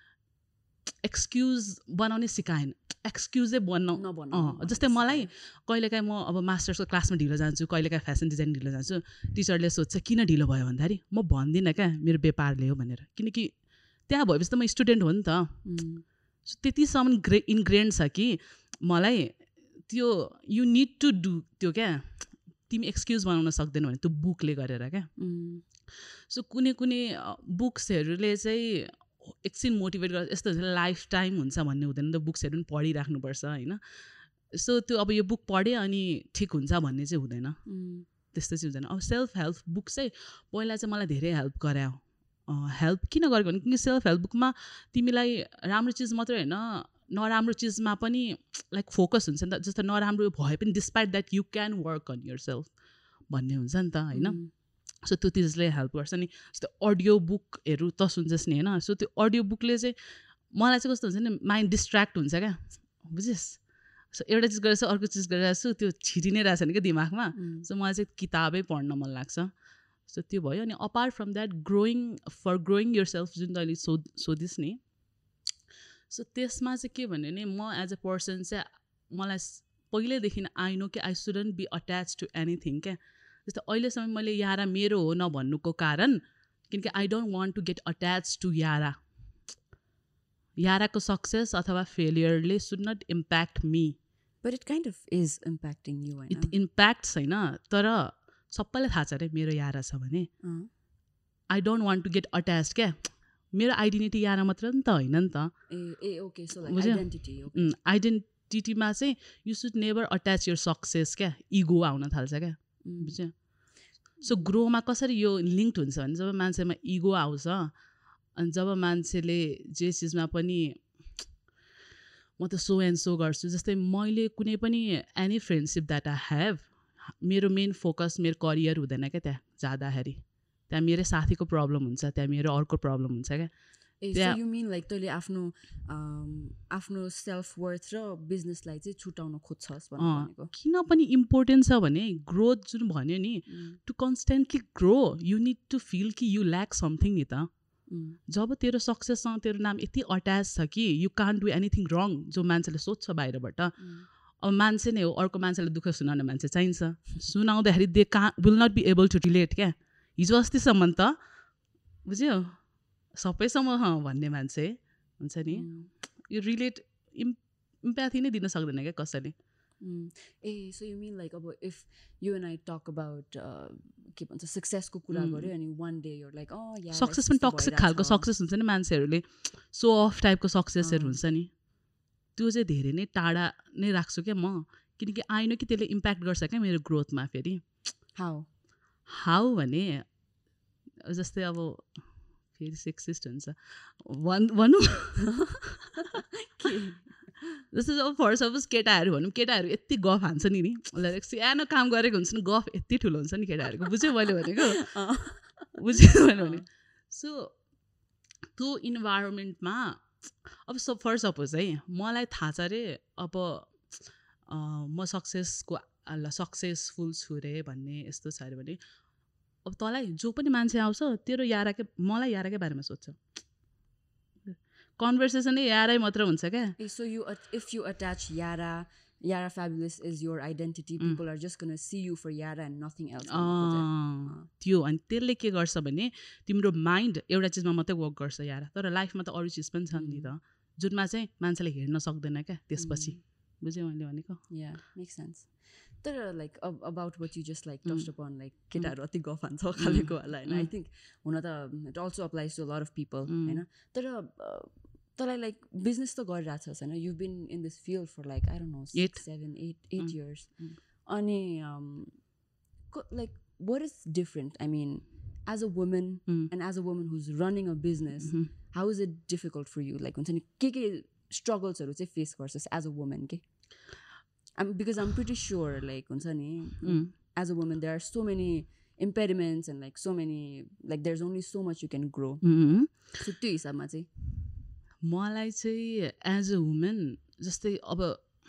एक्सक्युज बनाउने सिकाएन एक्सक्युजै बनाउ जस्तै मलाई कहिलेकाहीँ म अब मास्टर्सको क्लासमा ढिलो जान्छु कहिलेकाहीँ फेसन डिजाइनिङ ढिलो जान्छु टिचरले सोध्छ किन ढिलो भयो भन्दाखेरि म भन्दिनँ क्या मेरो व्यापारले हो भनेर किनकि त्यहाँ भएपछि त म स्टुडेन्ट हो नि त सो त्यतिसम्म ग्रे इन्ग्रेन्ड छ कि मलाई त्यो यु निड टु डु त्यो क्या तिमी एक्सक्युज बनाउन सक्दैन भने त्यो बुकले गरेर क्या सो कुनै कुनै बुक्सहरूले चाहिँ एकछिन मोटिभेट गर्छ यस्तो हुन्छ लाइफ टाइम हुन्छ भन्ने हुँदैन त बुक्सहरू पनि पढिराख्नुपर्छ होइन सो त्यो अब यो बुक पढेँ अनि ठिक हुन्छ भन्ने चाहिँ हुँदैन त्यस्तो चाहिँ हुँदैन अब सेल्फ हेल्प बुक चाहिँ पहिला चाहिँ मलाई धेरै हेल्प गरायो हेल्प किन गरेको भने किनकि सेल्फ हेल्प बुकमा तिमीलाई राम्रो चिज मात्रै होइन नराम्रो चिजमा पनि लाइक फोकस हुन्छ नि त जस्तो नराम्रो भए पनि despite that you can work on yourself भन्ने हुन्छ नि त होइन सो त्यो चिजले हेल्प गर्छ नि जस्तो अडियो बुकहरू त सुन्छस् नि होइन सो त्यो अडियो बुकले चाहिँ मलाई चाहिँ कस्तो हुन्छ नि माइन्ड डिस्ट्र्याक्ट हुन्छ क्या बुझिस् सो एउटा चिज गरेर अर्को चिज गरिरहेको छु त्यो छिटि नै रहेछ नि क्या दिमागमा सो मलाई चाहिँ किताबै पढ्न मन लाग्छ सो त्यो भयो अनि apart from that growing for growing yourself जुन तैँले सो सोधिस् नि सो त्यसमा चाहिँ के भन्यो भने म एज अ पर्सन चाहिँ मलाई पहिल्यैदेखि आई नो कि I shouldn't be attach to anything क्या जस्तो अहिलेसम्म मैले यारा मेरो हो नभन्नुको कारण किनकि I don't want to get attach to Yara याराको सक्सेस अथवा फेलियरले should not impact me but it kind of is impacting you it impact छैन तर सबैलाई थाहा छ अरे मेरो यारा छ भने I don't want to get attach क्या मेरो आइडेन्टिटी यारा मात्र नि त होइन नि त आइडेन्टिटीमा चाहिँ you should never attach your success क्या इगो आउन थाल्छ क्या बुझ्यो सो ग्रोमा कसरी यो लिङ्क्ड हुन्छ भने जब मान्छेमा इगो आउँछ अनि जब मान्छेले जे चिजमा पनि म त सो एन्ड सो गर्छु जस्तै मैले कुनै पनि any friendship that I have मेरो मेन फोकस मेरो करियर हुँदैन क्या त्यहाँ जाँदाखेरि त्यहाँ मेरो साथीको प्रब्लम हुन्छ त्यहाँ मेरो अर्को प्रब्लम हुन्छ क्या यु मिन लाइक तैँले आफ्नो आफ्नो सेल्फ वर्थ र बिजनेसलाई चाहिँ छुटाउन खोज्छस् भनेको किन पनि इम्पोर्टेन्ट छ भने ग्रोथ जुन भन्यो नि to constantly grow you need to feel कि यु ल्याक समथिङ नि त जब तेरो सक्सेससँग तेरो नाम यति अट्याच छ कि you can't do anything wrong जो मान्छेले सोध्छ बाहिरबाट अब मान्छे नै हो अर्को मान्छेले दुःख सुनाउने मान्छे चाहिन्छ सुनाउँदाखेरि दे का will not be able to relate क्या हिजो अस्तिसम्म त बुझ्यो सबैसम्म हँ भन्ने मान्छे हुन्छ नि यो रिलेट इम् इम्प्याथी नै दिन सक्दैन क्या कसैले uh so you mean like अब if you and I talk about के भन्छ सक्सेसको कुरा गऱ्यो अनि one day your like uh success पनि टक्सिक खालको सक्सेस हुन्छ नि मान्छेहरूले सो अफ टाइपको सक्सेसहरू हुन्छ नि त्यो चाहिँ धेरै नै टाढा नै राख्छु क्या म किनकि आइनो कि त्यसले इम्प्याक्ट गर्छ क्या मेरो ग्रोथमा फेरि हाउ हाउ भने जस्तै अब फेरि सेक्सिस्ट हुन्छ भन् भनौँ जस्तो अब फर सपोज केटाहरू भनौँ केटाहरू यति गफ हान्छ नि नि सानो काम गरेको हुन्छ नि गफ यति ठुलो हुन्छ नि केटाहरूको बुझ्यो मैले भनेको बुझ्यो मैले भने सो त्यो इन्भाइरोमेन्टमा अब सब फर सपोज है मलाई थाहा छ अरे अब म सक्सेसको सक्सेसफुल छु रे भन्ने यस्तो छ अरे भने अब तँलाई जो पनि मान्छे आउँछ तेरो याराकै मलाई याराकै बारेमा सोध्छ कन्भर्सेसनै यारै मात्र हुन्छ क्या so you if you attach Yara Yara Fabulous is your identity people are just gonna see you for Yara and nothing else त्यो अनि त्यसले के गर्छ भने तिम्रो माइन्ड एउटा चिजमा मात्रै वर्क गर्छ यारा तर लाइफमा त अरू चिज पनि छन् नि त जुनमा चाहिँ मान्छेले हेर्न सक्दैन क्या त्यसपछि बुझ्यो मैले भनेको या मेक सेन्स तर like about what you just like touched upon like केटाहरू अति गफ हान्छ खालेको होला होइन आई थिङ्क हुन त it also applies to lot of people होइन तर तँलाई लाइक बिजनेस त गरिरहेको छस् होइन you been in this field for like I don't know six seven eight eight years अनि like what is different I mean as a woman and as a woman who's running a business how is it difficult for you like हुन्छ नि के के स्ट्रगल्सहरू चाहिँ face गर्छस् as a woman के I'm, because I'm pretty sure like हुन्छ नि Mm. as a woman there are so many impediments and like so many like there's only so much you can grow Mhm. so त्यो हिसाबमा चाहिँ मलाई चाहिँ as a women जस्तै अब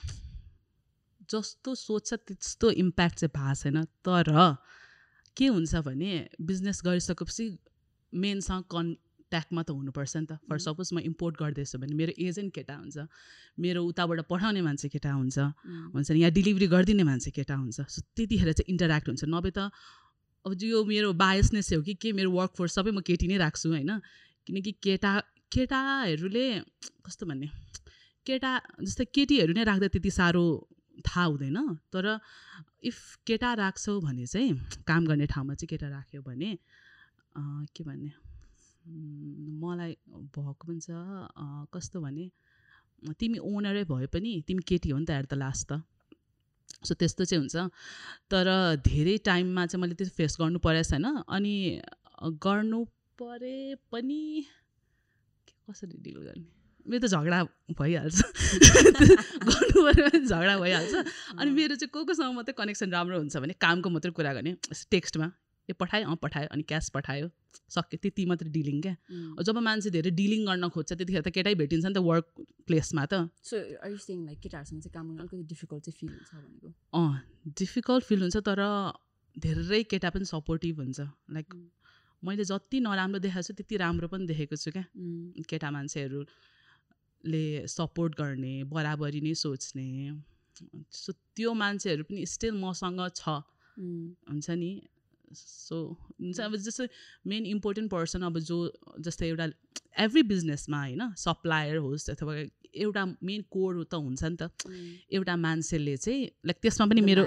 जस्तो सोच्छ त्यस्तो इम्प्याक्ट चाहिँ भएको छैन तर के हुन्छ भने बिजनेस गरिसकेपछि मेनसँग कन्ट्याक्टमा त हुनुपर्छ नि त फर सपोज म इम्पोर्ट गर्दैछु भने मेरो एजेन्ट केटा हुन्छ मेरो उताबाट पठाउने मान्छे केटा हुन्छ हुन्छ नि यहाँ डेलिभरी गरिदिने मान्छे केटा हुन्छ सो त्यतिखेर चाहिँ इन्टरेक्ट हुन्छ नभए त अब यो मेरो बायसनेस हो कि के मेरो वर्क फोर्स सबै म केटी नै राख्छु होइन किनकि केटा केटाहरूले कस्तो भन्ने केटा जस्तै केटीहरू नै राख्दा त्यति साह्रो थाहा हुँदैन तर इफ केटा राख्छौ भने चाहिँ काम गर्ने ठाउँमा चाहिँ केटा राख्यो भने के भन्ने मलाई भएको पनि छ कस्तो भने तिमी ओनरै भए पनि तिमी केटी हो नि त एट द लास्ट त सो त्यस्तो चाहिँ हुन्छ तर धेरै टाइममा चाहिँ मैले त्यो फेस गर्नु परेको छैन अनि गर्नु परे पनि कसरी डिल गर्ने मेरो त झगडा भइहाल्छ गर्नु पऱ्यो भने झगडा भइहाल्छ अनि मेरो चाहिँ को कोसँग मात्रै कनेक्सन राम्रो हुन्छ भने कामको मात्रै कुरा गर्ने टेक्स्टमा ए पठायो अँ पठायो अनि क्यास पठायो सक्यो त्यति मात्रै डिलिङ क्या जब मान्छे धेरै डिलिङ गर्न खोज्छ त्यतिखेर त केटै भेटिन्छ नि त वर्क प्लेसमा त so are you saying like केटाहरूसँग चाहिँ काम गर्न अलिकति डिफिकल्ट चाहिँ फिल हुन्छ भनेको अँ डिफिकल्ट फिल हुन्छ तर धेरै केटा पनि सपोर्टिभ हुन्छ लाइक मैले जति नराम्रो देखाएको छु त्यति राम्रो पनि देखेको छु क्या केटा मान्छेहरूले सपोर्ट गर्ने बराबरी नै सोच्ने सो त्यो मान्छेहरू पनि स्टिल मसँग छ हुन्छ नि सो हुन्छ अब जस्तै मेन इम्पोर्टेन्ट पर्सन अब जो जस्तै एउटा एभ्री बिजनेसमा होइन सप्लायर होस् अथवा एउटा मेन कोर त हुन्छ नि त एउटा मान्छेले चाहिँ लाइक त्यसमा पनि मेरो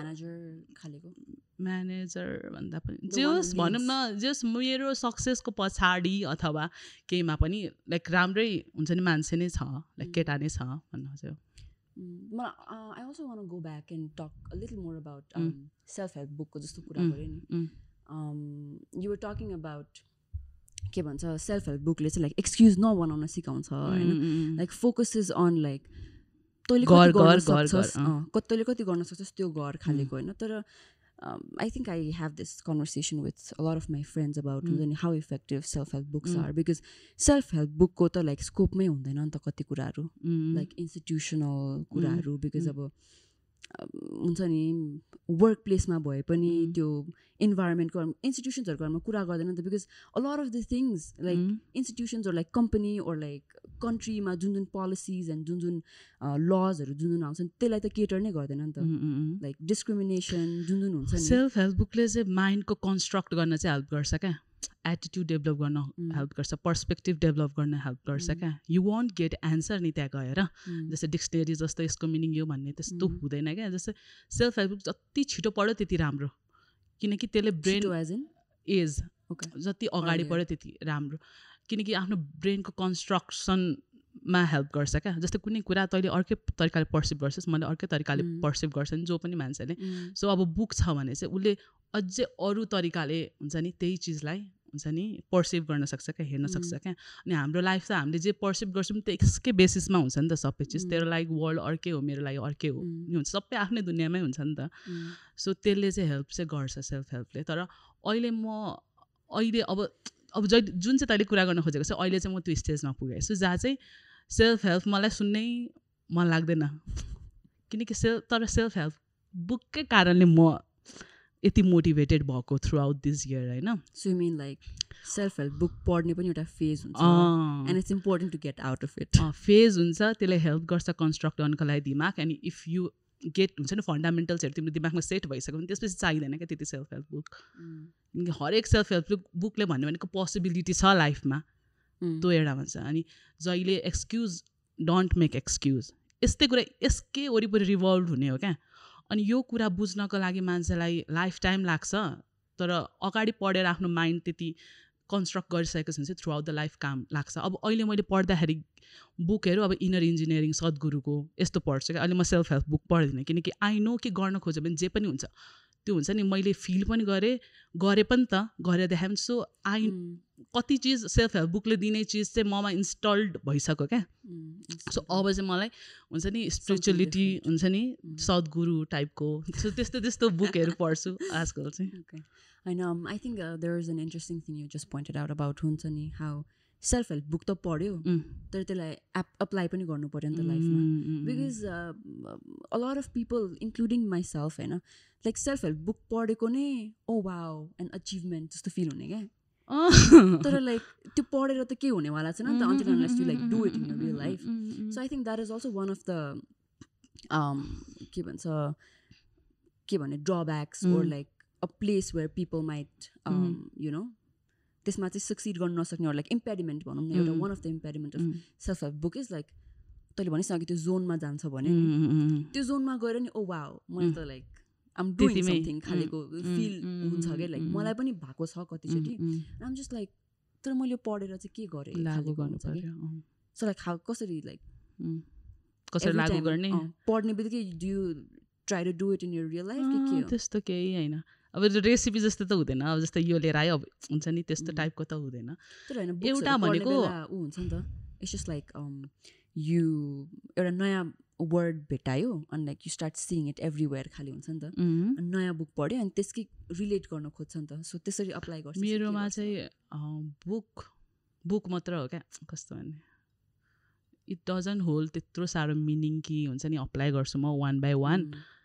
म्यानेजर भन्दा पनि जे होस् भनौँ न जे होस् मेरो सक्सेसको पछाडि अथवा केहीमा पनि लाइक राम्रै हुन्छ नि मान्छे नै छ लाइक केटा नै छ भन्नु चाहिँ Mm. Uh, I also want to go back and talk a little more about um, mm. self-help book. Just to mm. um, you were talking about ke bhancha self-help book. Let's like excuse no one on a sikauncha, and like focuses on like तैँले कति गर्न सक्छस् तैँले कति गर्न सक्छस् त्यो गर खालेको होइन तर I think I have this conversation with a lot of my friends about mm. how effective self-help books mm. are because self-help book ko ta like scope mai hundaina ni ta kati kuraharu like institutional kuraharu mm. because अब हुन्छ नि work प्लेसमा भए पनि त्यो इन्भाइरोमेन्टको इन्स्टिट्युसन्सहरुको कुरा गर्दैन नि त because a lot of the things like institutions or like company or like कन्ट्रीमा जुन जुन पोलिसिज एन्ड जुन जुन लजहरू जुन जुन आउँछन् त्यसलाई त केटर नै गर्दैन नि त लाइक डिस्क्रिमिनेसन जुन जुन हुन्छ नि सेल्फ हेल्प बुकले चाहिँ माइन्डको कन्स्ट्रक्ट गर्न चाहिँ हेल्प गर्छ क्या एटिट्युड डेभलप गर्न हेल्प गर्छ पर्सपेक्टिभ डेभलप गर्न हेल्प गर्छ क्या यु वन्ट गेट एन्सर नि त्यहाँ गएर जस्तै डिक्सनरी जस्तो यसको मिनिङ यो भन्ने त्यस्तो हुँदैन क्या जस्तै सेल्फ हेल्प बुक जति छिटो पढ्यो त्यति राम्रो किनकि त्यसले ब्रेन एज जति अगाडि पढ्यो त्यति राम्रो किनकि आफ्नो ब्रेनको कन्स्ट्रक्सनमा हेल्प गर्छ क्या जस्तै कुनै कुरा तैँले अर्कै तरिकाले पर्सिभ गर्छस् मैले अर्कै तरिकाले पर्सिभ गर्छ नि जो पनि मान्छेले सो अब बुक छ भने चाहिँ उसले अझै अरू तरिकाले हुन्छ नि त्यही चिजलाई हुन्छ नि पर्सिभ गर्न सक्छ क्या हेर्न सक्छ क्या अनि हाम्रो लाइफ त हामीले जे पर्सिभ गर्छौँ त्यसकै बेसिसमा हुन्छ नि त सबै चिज तेरो लागि वर्ल्ड अर्कै हो मेरो लागि अर्कै हो हुन्छ सबै आफ्नै दुनियाँमै हुन्छ नि त सो त्यसले चाहिँ हेल्प चाहिँ गर्छ सेल्फ हेल्पले तर अहिले म अहिले अब अब ज जुन चाहिँ तैँले कुरा गर्न खोजेको छ अहिले चाहिँ म त्यो स्टेजमा पुगेको छु जहाँ चाहिँ सेल्फ हेल्प मलाई सुन्नै मन लाग्दैन किनकि सेल्फ तर सेल्फ हेल्प बुककै कारणले म यति मोटिभेटेड भएको थ्रु आउट दिस इयर होइन so you mean like self help book पढ्ने पनि एउटा फेज हुन्छ and it's important to get out of it phase हुन्छ त्यसले हेल्प गर्छ कन्स्ट्रक्ट गर्नको लागि दिमाग एन्ड इफ यु गेट हुन्छ नि फन्डामेन्टल्सहरू तिम्रो दिमागमा सेट भइसक्यो भने त्यसपछि चाहिँदैन क्या त्यति सेल्फ हेल्प बुक हरेक सेल्फ हेल्प बुकले भन्यो भनेको पोसिबिलिटी छ लाइफमा त्यो एउटा भन्छ अनि जहिले एक्सक्युज डोन्ट मेक एक्सक्युज यस्तै कुरा यसकै वरिपरि रिभल्भ हुने हो क्या अनि यो कुरा बुझ्नको लागि मान्छेलाई लाइफ टाइम लाग्छ तर अगाडि पढेर आफ्नो माइन्ड त्यति कन्स्ट्रक्ट गरिसकेको छ भने चाहिँ थ्रु आउट द लाइफ काम लाग्छ अब अहिले मैले पढ्दाखेरि बुकहरू अब इनर इन्जिनियरिङ सद्गुरुको यस्तो पढ्छु क्या अहिले म सेल्फ हेल्प बुक पढ्दिनँ किनकि आई नो कि गर्न खोज्यो भने जे पनि हुन्छ त्यो हुन्छ नि मैले फिल पनि गरेँ गरेँ पनि त गरेर देखाएँ सो आई कति चिज सेल्फ हेल्प बुकले दिने चिज चाहिँ ममा इन्स्टल्ड भइसक्यो क्या सो अब चाहिँ मलाई हुन्छ नि स्पिरिचुअलिटी हुन्छ नि सद्गुरु टाइपको सो त्यस्तो त्यस्तो बुकहरू पढ्छु आजकल चाहिँ होइन I think there is an interesting thing you just pointed out about हुन्छ नि हाउ सेल्फ हेल्प बुक त पढ्यो तर त्यसलाई एप अप्लाई पनि गर्नु पऱ्यो नि त लाइफमा because a lot of people including myself होइन लाइक सेल्फ हेल्प बुक पढेको नै ओ वाउ एन अचिभमेन्ट जस्तो फिल हुने क्या तर लाइक त्यो पढेर त के हुनेवाला छैन नि त until unless you like do it in your real life so I think that is also one of the के भन्छ के भने drawbacks or like a place where people might you know त्यसमा चाहिँ सक्सिड गर्न नसक्ने लाइक इम्पेडिमेन्ट भनौँ न एउटा one of the impediment of self help book is like तैँले भनिस् त्यो जोनमा जान्छ भने त्यो जोनमा गएर नि ओ वाउ मैले त लाइक आम डुइङ समथिङ खालेको फिल हुन्छ क्या लाइक मलाई पनि भएको छ कतिचोटि आम जस्ट लाइक तर मैले यो पढेर चाहिँ के गरेँ लागु गर्नु पर्यो सो लाइक हाउ कसरी लाइक कसरी लागु गर्ने पढ्ने बित्तिकै do you try to do it in your real life के के त्यस्तो केही होइन अब रेसिपी जस्तो त हुँदैन अब जस्तै यो लिएर आयो अब हुन्छ नि त्यस्तो टाइपको त हुँदैन तर होइन एउटा भनेको ऊ हुन्छ नि त इट्स जस्ट लाइक यु एउटा नयाँ वर्ड भेटायो अनि like you start seeing it everywhere खालि हुन्छ नि त नयाँ बुक पढ्यो अनि त्यसकै रिलेट गर्न खोज्छ नि त सो त्यसरी अप्लाई गर्छ मेरोमा चाहिँ बुक बुक मात्र हो क्या कस्तो भन्ने इट डजन्ट होल्ड त्यत्रो साह्रो मिनिङ कि हुन्छ नि अप्लाई गर्छु म one by one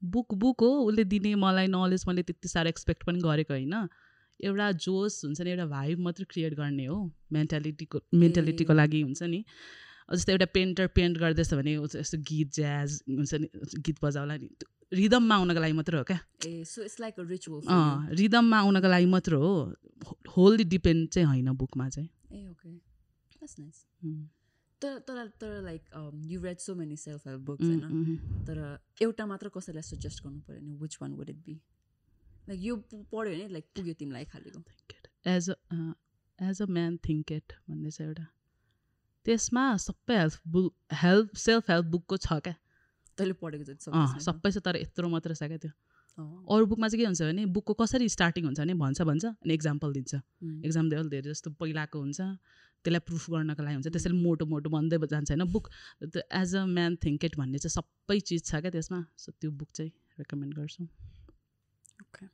book book हो, उसले दिने मलाई नलेज मैले त्यति साह्रो एक्सपेक्ट पनि गरेको होइन। एउटा जोस हुन्छ नि, एउटा भाइब मात्रै क्रिएट गर्ने हो मेन्टालिटीको मेन्टालिटीको लागि हुन्छ नि। जस्तै एउटा पेन्टर पेन्ट गर्दैछ भने यस्तो गीत ज्याज हुन्छ नि, गीत बजाउला नि, रिदममा आउनको लागि मात्र हो क्या। Uh so it's like a ritual. अँ रिदममा आउनको लागि मात्र हो, होल्ली डिपेन्ड चाहिँ होइन बुकमा चाहिँ। Uh okay that's nice. तर तर तर like you read so many self help books होइन, तर एउटा मात्र कसैलाई सजेस्ट गर्नु पऱ्यो भने which one would it be? Like यो पढ्यो भने लाइक पुग्यो तिमीलाई खालेको। As a as a man think it भन्ने छ एउटा, त्यसमा सबै help book help self help बुकको छ क्या, तैँले पढेको जति अँ सबै छ, तर यत्रो मात्र छ क्या त्यो। अरू बुकमा चाहिँ के हुन्छ भने बुकको कसरी स्टार्टिङ हुन्छ भने भन्छ भन्छ अनि एक्जाम्पल दिन्छ, एक्जाम्पल धेरै जस्तो पहिलाको हुन्छ, त्यसलाई प्रुफ गर्नको लागि हुन्छ, त्यसरी मोटो मोटो बन्दै जान्छ होइन बुक। As a man think it भन्ने चाहिँ सबै चिज छ क्या त्यसमा, सो त्यो बुक चाहिँ रेकमेन्ड गर्छु। ओके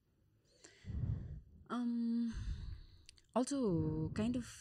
अल्सो काइन्ड अफ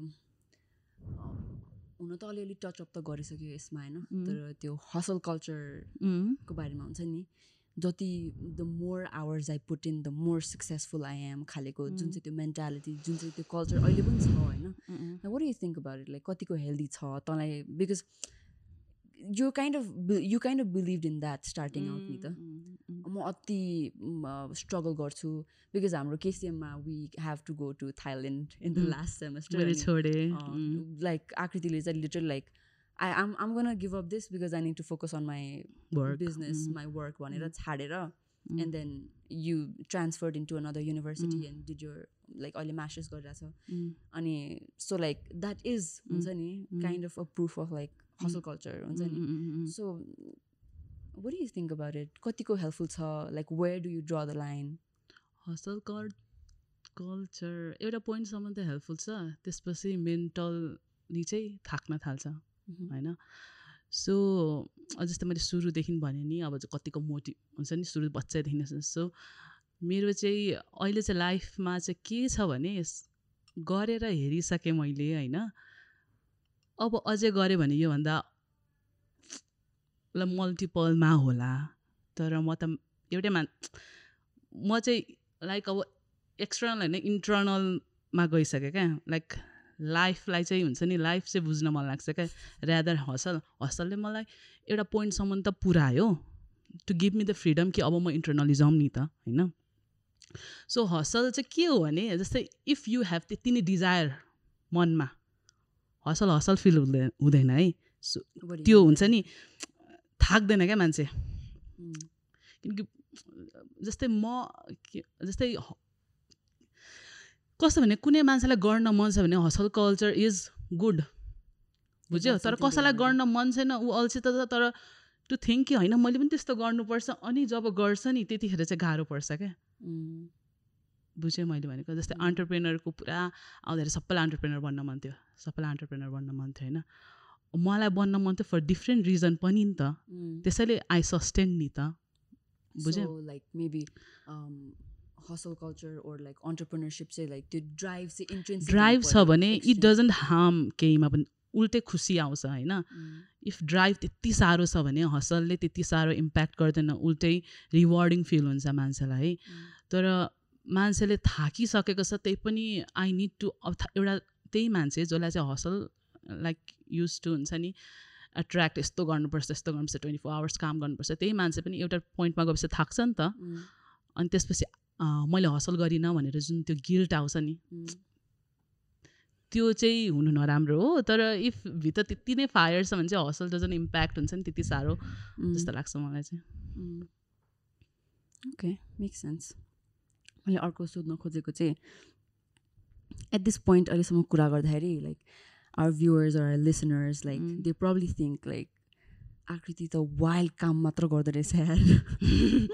हुन त अलिअलि टचअप त गरिसक्यो यसमा होइन, तर त्यो हसल कल्चरको बारेमा हुन्छ नि, जति the more hours I put in the more successful I am खालेको जुन चाहिँ त्यो मेन्टालिटी जुन चाहिँ त्यो कल्चर अहिले पनि छ होइन। What do you think about it? Like कतिको हेल्दी छ तँलाई? Because you kind of you kind of believed in that starting out नि त। म अति स्ट्रगल गर्छु बिकज हाम्रो केसिएममा we have to go to Thailand in the last semester. Like आकृतिले चाहिँ literally like I, I'm I'm gonna give up this because I need to focus on my work. business, mm. my work. भनेर छाडेर mm. and then you transferred into another university mm. and did your like अहिले masters गरिरहेछ अनि so like that is हुन्छ नि kind of a proof of like hustle culture हुन्छ नि। So what do you think about it? कतिको helpful छ? Like where do you draw the line? hustle culture एउटा पोइन्टसम्म त हेल्पफुल छ, त्यसपछि मेन्टली चाहिँ थाक्न थाल्छ होइन। सो जस्तै मैले सुरुदेखि भने नि अब कतिको मोटिभ हुन्छ नि सुरु बच्चादेखि नै। सो मेरो चाहिँ अहिले चाहिँ लाइफमा चाहिँ के छ भने गरेर हेरिसकेँ मैले होइन, अब अझै गरेँ भने योभन्दा ल मल्टिपलमा होला, तर म त एउटै मान म चाहिँ लाइक अब एक्सटर्नल होइन इन्टर्नलमा गइसकेँ क्या। लाइक लाइफलाई चाहिँ हुन्छ नि लाइफ चाहिँ बुझ्न मन लाग्छ क्या, ऱ्यादर हसल हसलले मलाई एउटा पोइन्टसम्म त पुऱ्यायो to give me the freedom कि अब म इन्टर्नली जाउँ नि त होइन। सो हसल चाहिँ के हो भने जस्तै इफ यु हेभ त्यति नै डिजायर मनमा, हसल हसल फिल हुँदैन हुँदैन है। सो त्यो हुन्छ नि थाक्दैन क्या मान्छे, किनकि जस्तै म जस्तै कस्तो भने कुनै मान्छेलाई गर्न मन छ भने हसल कल्चर इज गुड बुझ्यो, तर कसैलाई गर्न मन छैन ऊ अल्छी त, तर टु थिङ्क कि होइन मैले पनि त्यस्तो गर्नुपर्छ अनि जब गर्छ नि त्यतिखेर चाहिँ गाह्रो पर्छ क्या। बुझेँ मैले भनेको। जस्तै अन्टरप्रेनरको पुरा आउँदाखेरि सबैलाई अन्टरप्रेनर बन्न मन थियो, सबैलाई अन्टरप्रेनर बन्न मन थियो होइन, मलाई बन्न मन थियो फर डिफ्रेन्ट रिजन पनि नि त, त्यसैले आई सस्टेन नि त बुझ्यो। Like maybe hustle culture or like entrepreneurship चाहिँ like त्यो ड्राइभ चाहिँ इन्ट्रेन्सिक ड्राइभ छ भने इट डजन्ट हार्म केहीमा पनि, उल्टै खुसी आउँछ होइन। इफ ड्राइभ त्यति साह्रो छ भने हसलले त्यति साह्रो इम्प्याक्ट गर्दैन, उल्टै रिवार्डिङ फिल हुन्छ मान्छेलाई है। तर मान्छेले थाकिसकेको छ त्यही पनि आई निड टु एउटा त्यही मान्छे जसलाई चाहिँ हसल लाइक युज टु हुन्छ नि एट्र्याक्ट यस्तो गर्नुपर्छ यस्तो गर्नुपर्छ ट्वेन्टी फोर आवर्स काम गर्नुपर्छ, त्यही मान्छे पनि एउटा पोइन्टमा गएपछि थाक्छ नि त। अनि त्यसपछि मैले हसल गरिनँ भनेर जुन त्यो गिल्ट आउँछ नि त्यो चाहिँ हुनु नराम्रो हो। तर इफ भित्र त्यति नै फायर छ भने चाहिँ हसल डजन्ट इम्प्याक्ट हुन्छ नि त्यति साह्रो जस्तो लाग्छ मलाई चाहिँ। Okay make sense. मैले अर्को सोध्न खोजेको चाहिँ एट दिस पोइन्ट अहिलेसम्म कुरा गर्दाखेरि like our viewers or our listeners like they probably think like Aakriti त वाइल्ड काम मात्र गर्दो रहेछ यार।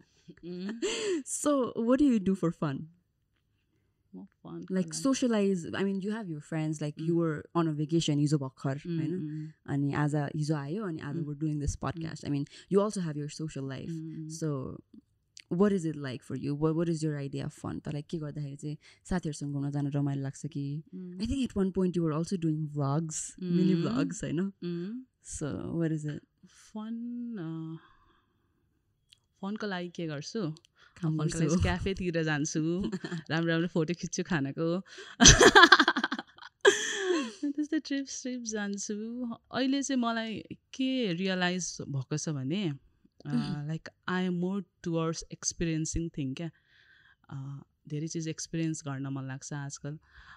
So what do you do for fun? More fun. Like socialize. I mean, you have your friends. Like mm. you were on a vacation. Hizo bhakhar, right? And as a hizo ayo, and as we're doing this podcast. I mean, you also have your social life. So, what is it like for you? What What is your idea of fun? त like के गर्दाखेरि चाहिँ साथीहरुसँग घुम्न जान रमाइलो लाग्छ कि? I think at one point you were also doing vlogs, mini vlogs, I know. So what is it? Fun. Uh... फनको लागि के गर्छु काम फनको गर्छु। लागि क्याफेतिर जान्छु राम्रो राम्रो फोटो खिच्छु खानाको त्यस्तै ट्रिप्स ट्रिप्स जान्छु अहिले चाहिँ मलाई के रियलाइज भएको छ भने like I am more towards experiencing thing क्या धेरै चिज एक्सपिरियन्स गर्न मन लाग्छ आजकल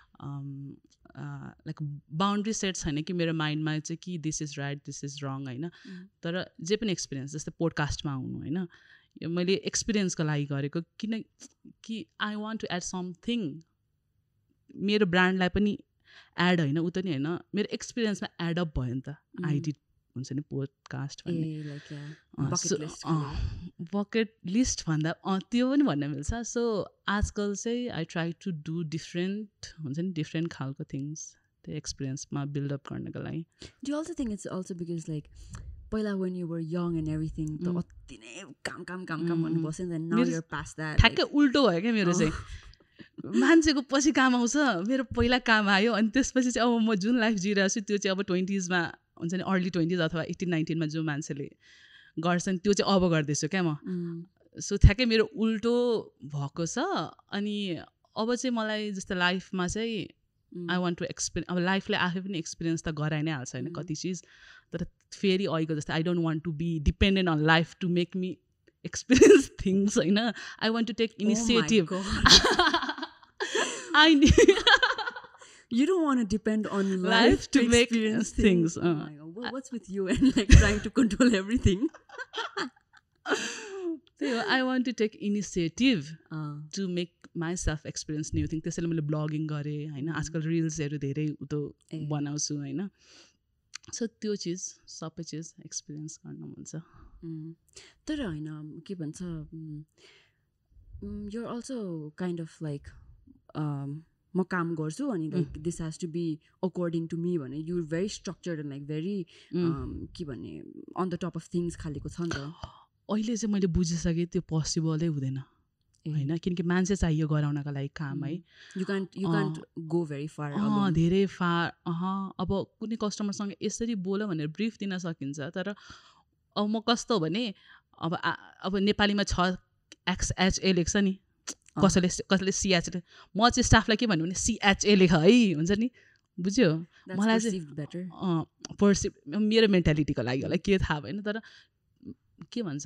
लाइक बााउन्ड्री सेट छैन कि मेरो माइन्डमा चाहिँ कि this is right this is wrong होइन तर जे पनि एक्सपिरियन्स जस्तै पोडकास्टमा आउनु होइन यो मैले एक्सपिरियन्सको लागि गरेको किन कि I want to add something मेरो ब्रान्डलाई पनि एड होइन उता नि होइन मेरो एक्सपिरियन्समा एडअप भयो नि त आई डिड हुन्छ नि पोडकास्ट भन्ने बकेट लिस्ट भन्दा त्यो पनि भन्न मिल्छ सो आजकल चाहिँ I try to do different हुन्छ नि डिफ्रेन्ट खालको थिङ्स त्यो एक्सपिरियन्समा बिल्डअप गर्नको लागि do also think it's also because like पहिला when you were young and everything त अति नै काम काम काम काम भन्नु पर्छ नि त now you are past that ठ्याक्कै उल्टो भयो क्या मेरो चाहिँ मान्छेको पछि काम आउँछ मेरो पहिला काम आयो अनि त्यसपछि चाहिँ अब म जुन लाइफ जिरहेको छु त्यो चाहिँ अब ट्वेन्टिजमा हुन्छ नि अर्ली ट्वेन्टिज अथवा एटिन नाइन्टिनमा जो मान्छेले गर्छन् त्यो चाहिँ अब गर्दैछु क्या म सो ठ्याक्कै मेरो उल्टो भएको छ अनि अब चाहिँ मलाई जस्तो लाइफमा चाहिँ आई वान्ट टु एक्सपिरियन्स अब लाइफले आफै पनि एक्सपिरियन्स त गराइ नै हाल्छ होइन कति चिज तर फेरि अहिलेको जस्तो I don't want to be dependent on life to make me experience things होइन I want to take initiative I you don't want to depend on life, life to, to make experience things. things. Uh. Oh my God. What, what's with you and like trying to control everything? So I want to take initiative uh. to make myself experience new things. त्यसैले मैले blogging गरेँ होइन आजकल रिल्सहरू धेरै उतो बनाउँछु होइन सो त्यो चिज सबै चिज एक्सपिरियन्स गर्न मन छ तर होइन के भन्छ you're also kind of like म काम गर्छु अनि like this has to be according to me भने you very structured and like very के भन्ने on the top of things खालेको छ नि त अहिले चाहिँ मैले बुझिसकेँ त्यो पोसिबलै हुँदैन होइन किनकि मान्छे चाहियो गराउनका लागि काम है you can't you can't go very far धेरै फार अह अब कुनै कस्टमरसँग यसरी बोल्यो भनेर ब्रिफ दिन सकिन्छ तर अब म कस्तो हो भने अब अब नेपालीमा छ एक्सएचए लेख्छ नि कसैले कसैले सिएच म चाहिँ स्टाफलाई के भन्नु भने सिएचए लेख है हुन्छ नि बुझ्यो मलाई चाहिँ पर्सिभ मेरो मेन्टालिटीको लागि होला के थाहा भएन तर के भन्छ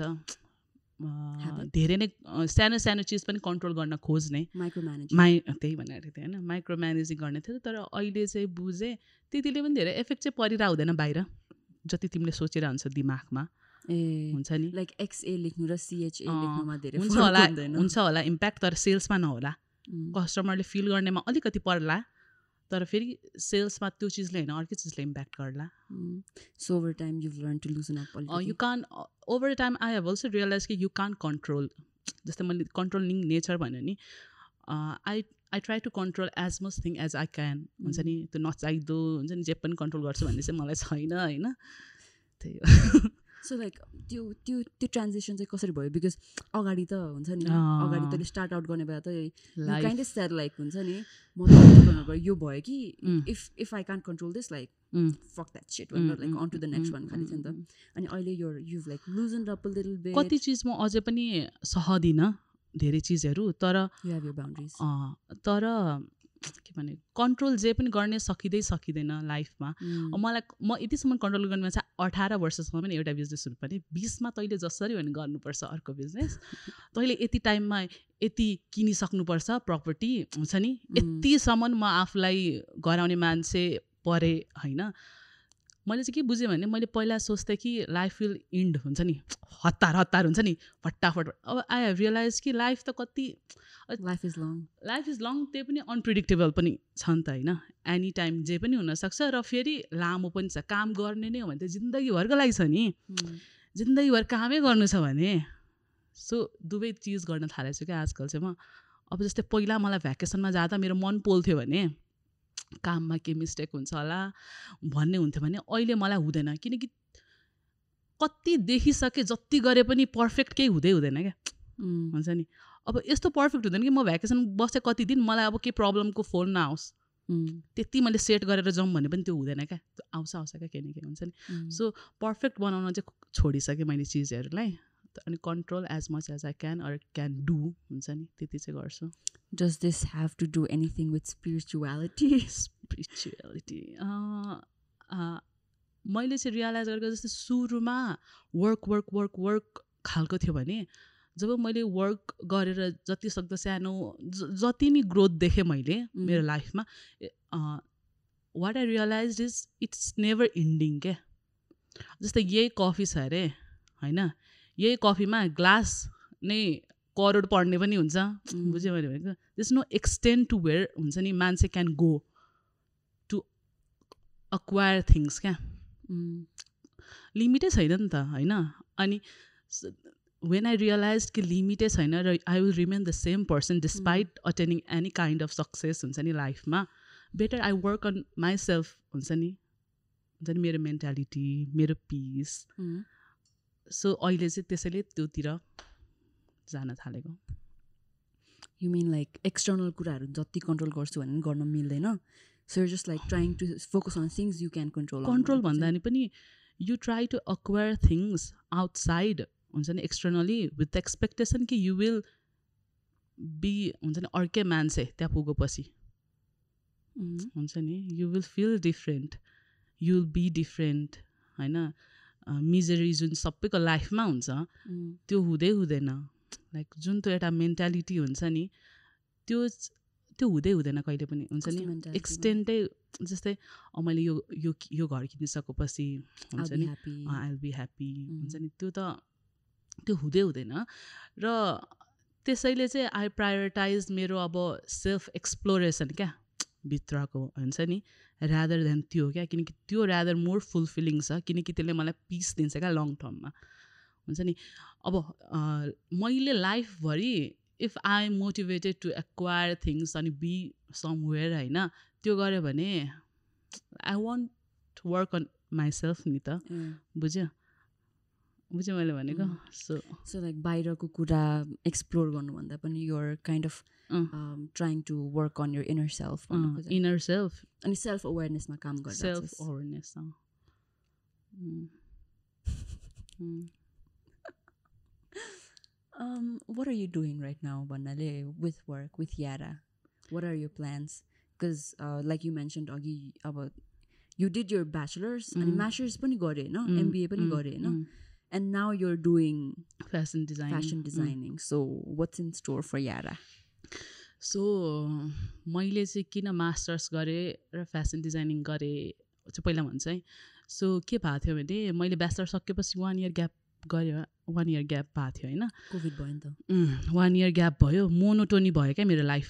धेरै नै सानो सानो चिज पनि कन्ट्रोल गर्न खोज्ने माइक्रो म्यानेज माइ त्यही भनेर थियो होइन माइक्रो म्यानेजिङ गर्ने थियो तर अहिले चाहिँ बुझेँ त्यतिले पनि धेरै इफेक्ट चाहिँ परिरहेको हुँदैन बाहिर जति तिमीले सोचिरहन्छ दिमागमा ए हुन्छ नि लाइक एक्सए लेख्नु र सिएचए लेख्नुमा धेरै हुन्छ होला हुन्छ होला इम्प्याक्ट तर सेल्समा नहोला कस्टमरले फिल गर्नेमा अलिकति पर्ला तर फेरि सेल्समा त्यो चिजले होइन अर्कै चिजले इम्प्याक्ट गर्ला so over time you learn to loosen up you can over time I have also realise कि यु कान कन्ट्रोल जस्तै मैले कन्ट्रोलिङ नेचर भन्यो नि I I try to control as much thing as I can हुन्छ नि त्यो नचाहिँदो हुन्छ नि जे पनि कन्ट्रोल गर्छु भन्ने चाहिँ मलाई छैन होइन त्यही हो सो लाइक त्यो त्यो त्यो ट्रान्जेक्सन चाहिँ कसरी भयो बिकज अगाडि त हुन्छ नि अगाडि तैँले स्टार्ट आउट गर्ने बेला त काइन्ड अफ सेड लाइक हुन्छ नि म त यो भयो कि if if I can't control this like fuck that shit like on to the next one खालि थियो नि त अनि अहिले यो you like loosen up a little bit कति चिज म अझै पनि सहदिनँ धेरै चिजहरू तर यु हेभ योर बाउन्ड्रिज तर के भने कन्ट्रोल जे पनि गर्ने सकिँदै सकिँदैन लाइफमा मलाई म यतिसम्म कन्ट्रोल गर्ने मान्छे अठार वर्षसम्म पनि एउटा बिजनेस हुनुपर्ने बिसमा तैँले जसरी भने गर्नुपर्छ अर्को बिजनेस तैँले यति टाइममा यति किनिसक्नुपर्छ प्रपर्टी हुन्छ नि यतिसम्म म आफूलाई गराउने मान्छे परे होइन मैले चाहिँ के बुझेँ भने मैले पहिला सोच्थेँ कि लाइफ विल इन्ड हुन्छ नि हतार हतार हुन्छ नि फटाफट अब आई हेभ रियलाइज कि लाइफ त कति life is long life is long त्यो पनि अनप्रिडिक्टेबल पनि छ नि त होइन एनी टाइम जे पनि हुनसक्छ र फेरि लामो पनि छ काम गर्ने नै हो भने त जिन्दगीभरको लागि छ नि जिन्दगीभर कामै गर्नु छ भने सो दुवै चिज गर्न थालेको छु क्या आजकल चाहिँ म अब जस्तै पहिला मलाई भ्याकेसनमा जाँदा मेरो मन पोल्थ्यो भने काममा के मिस्टेक हुन्छ होला भन्ने हुन्थ्यो भने अहिले मलाई हुँदैन किनकि कति देखिसके जति गरे पनि पर्फेक्ट केही हुँदै हुँदैन क्या हुन्छ नि अब यस्तो पर्फेक्ट हुँदैन कि म भ्याकेसन बसेँ कति दिन मलाई अब के प्रब्लमको फोन नआओस् त्यति मैले सेट गरेर जाउँ भने पनि त्यो हुँदैन क्या आउँछ आउँछ क्या केही न केही हुन्छ नि सो पर्फेक्ट बनाउन चाहिँ छोडिसकेँ मैले चिजहरूलाई बोथ अनि control as much as I can or can do हुन्छ नि त्यति चाहिँ गर्छु. Does this have to do anything with spirituality? Spirituality मैले चाहिँ रियलाइज गरेको जस्तै सुरुमा वर्क वर्क वर्क वर्क खालको थियो भने जब मैले वर्क गरेर जति सक्दो सानो जति नि ग्रोथ देखेँ मैले मेरो लाइफमा what I realise is it's never ending क्या. जस्तै यही कफी छ अरे होइन, यही कफीमा ग्लास नै करोड पढ्ने पनि हुन्छ. बुझ्यो मैले भनेको this no extend to where हुन्छ नि मान्छे can go to acquire things क्या. लिमिटै छैन नि त होइन. अनि वेन आई रियलाइज कि लिमिटै छैन र I will remain the same person despite attaining any kind of success हुन्छ नि लाइफमा. Better I work on myself हुन्छ नि हुन्छ नि मेरो मेन्टालिटी मेरो पिस. सो अहिले चाहिँ त्यसैले त्योतिर जान थालेको. यु मिन लाइक एक्सटर्नल कुराहरू जति कन्ट्रोल गर्छु भने गर्न मिल्दैन. So you just like trying to focus on things you can control. Control भन्दा नि पनि you try to acquire things outside हुन्छ नि एक्सटर्नली विथ द एक्सपेक्टेसन कि यु विल बी हुन्छ नि अर्कै मान्छे त्यहाँ पुगेपछि हुन्छ नि you will feel different you will be different होइन. मिजरी जुन सबैको लाइफमा हुन्छ त्यो हुँदै हुँदैन. लाइक जुन त्यो एउटा मेन्टालिटी हुन्छ नि त्यो त्यो हुँदै हुँदैन कहिले पनि हुन्छ नि. एक्सटेन्टै जस्तै मैले यो यो यो घर किनिसकेपछि हुन्छ नि आई विल बी ह्याप्पी हुन्छ नि त्यो त त्यो हुँदै हुँदैन. र त्यसैले चाहिँ आई प्रायोरिटाइज मेरो अब सेल्फ एक्सप्लोरेसन क्या भित्रको हुन्छ नि रादर देन त्यो क्या. किनकि त्यो रादर मोर फुलफिलिङ छ किनकि त्यसले मलाई पिस दिन्छ क्या लङ टर्ममा हुन्छ नि. अब मैले लाइफभरि if I am motivated to acquire things अनि बी समवेयर होइन त्यो गऱ्यो भने I want work on myself नि त. बुझ्यो बुझ्यो मैले भनेको. सो सो लाइक बाहिरको कुरा एक्सप्लोर गर्नुभन्दा पनि you are kind of trying to work on your inner self. Inner self अनि सेल्फ अवेरनेसमा काम गर्छ. Self awareness. Um, what are you doing right now, Banale, with work, with Yara? What are your plans? Because, uh, like you mentioned, Agi, about you did your bachelor's mm. and master's pani gare, no? Mm. M B A pani mm. gare, no? Mm. And now you're doing fashion designing. Fashion designing. Mm. So, what's in store for Yara? So, मैले चाहिँ किन masters गरेँ र fashion designing गरेँ चाहिँ पहिला भन्छ है. सो के भएको थियो भने मैले ब्याचलर सकेपछि वान इयर ग्याप गऱ्यो. वान इयर ग्याप भएको थियो होइन. कोभिड भयो नि त. वान इयर ग्याप भयो. मोनोटोनी भयो क्या मेरो life.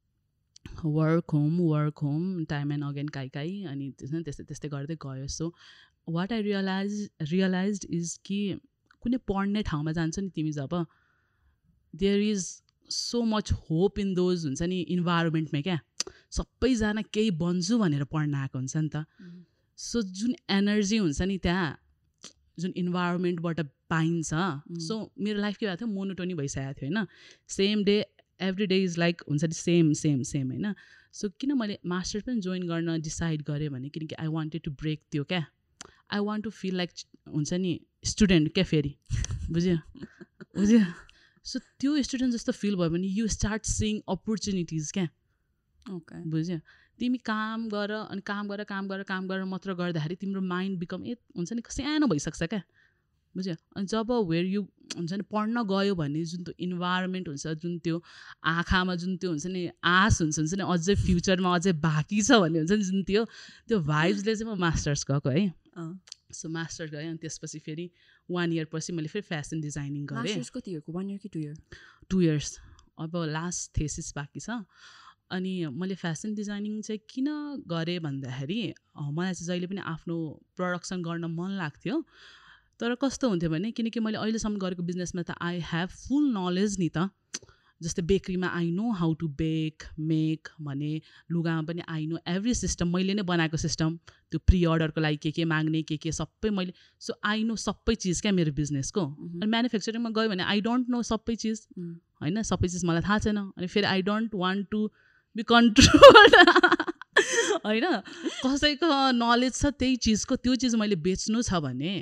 Work home work home time and again काहीँ काहीँ अनि त्यस्तै त्यस्तै गर्दै गयो. So what I realise realise is कि कुनै पढ्ने ठाउँमा जान्छ नि तिमी जब there is so much hope in those हुन्छ नि इन्भाइरोमेन्टमा क्या. सबैजना केही बन्छु भनेर पढ्न आएको हुन्छ नि त. सो जुन एनर्जी हुन्छ नि त्यहाँ जुन इन्भाइरोमेन्टबाट पाइन्छ. सो मेरो लाइफ के भएको थियो मोनोटोनी भइसकेको थियो होइन. Same day every day is like हुन्छ नि सेम सेम सेम होइन. सो किन मैले मास्टर्स पनि जोइन गर्न डिसाइड गरेँ भने किनकि आई वान्टेड टु ब्रेक त्यो क्या. I want to feel like हुन्छ नि स्टुडेन्ट क्या फेरि. बुझ्यो बुझ्यो. सो त्यो स्टुडेन्ट जस्तो फिल भयो भने यु स्टार्ट सिइङ अपर्च्युनिटिज क्या. ओके बुझ्यो. तिमी काम गर अनि काम गरेर काम गरेर काम गरेर मात्र गर्दाखेरि तिम्रो माइन्ड बिकम ए हुन्छ नि सानो भइसक्छ क्या. बुझ्यो. अनि जब वेयर यु हुन्छ नि पढ्न गयो भने जुन त्यो इन्भाइरोमेन्ट हुन्छ जुन त्यो आँखामा जुन त्यो हुन्छ नि आश हुन्छ हुन्छ नि अझै फ्युचरमा अझै बाँकी छ भन्ने हुन्छ नि जुन त्यो त्यो भाइब्सले चाहिँ म मास्टर्स गएको है. सो मास्टर्स गरेँ अनि त्यसपछि फेरि वान इयर पछि मैले फेरि फेसन डिजाइनिङ गरेँ. कति इयरको वान इयर कि टु इयर? Two years. अब लास्ट थेसिस बाँकी छ. अनि मैले फेसन डिजाइनिङ चाहिँ किन गरेँ भन्दाखेरि मलाई चाहिँ जहिले पनि आफ्नो प्रडक्सन गर्न मन लाग्थ्यो. तर कस्तो हुन्थ्यो भने किनकि मैले अहिलेसम्म गरेको बिजनेसमा त आई हेभ फुल नलेज नि त. जस्तै बेकरीमा I know how to bake make भने लुगामा पनि आई नो एभ्री सिस्टम मैले नै बनाएको सिस्टम त्यो प्रि अर्डरको लागि के के माग्ने के के सबै मैले. सो आई नो सबै चिज क्या मेरो बिजनेसको. अनि म्यानुफ्याक्चरिङमा गयो भने आई डोन्ट नो सबै चिज होइन. सबै चिज मलाई थाहा छैन. अनि फेरि I don't want to be controlled होइन. कसैको नलेज छ त्यही चिजको त्यो चिज मैले बेच्नु छ भने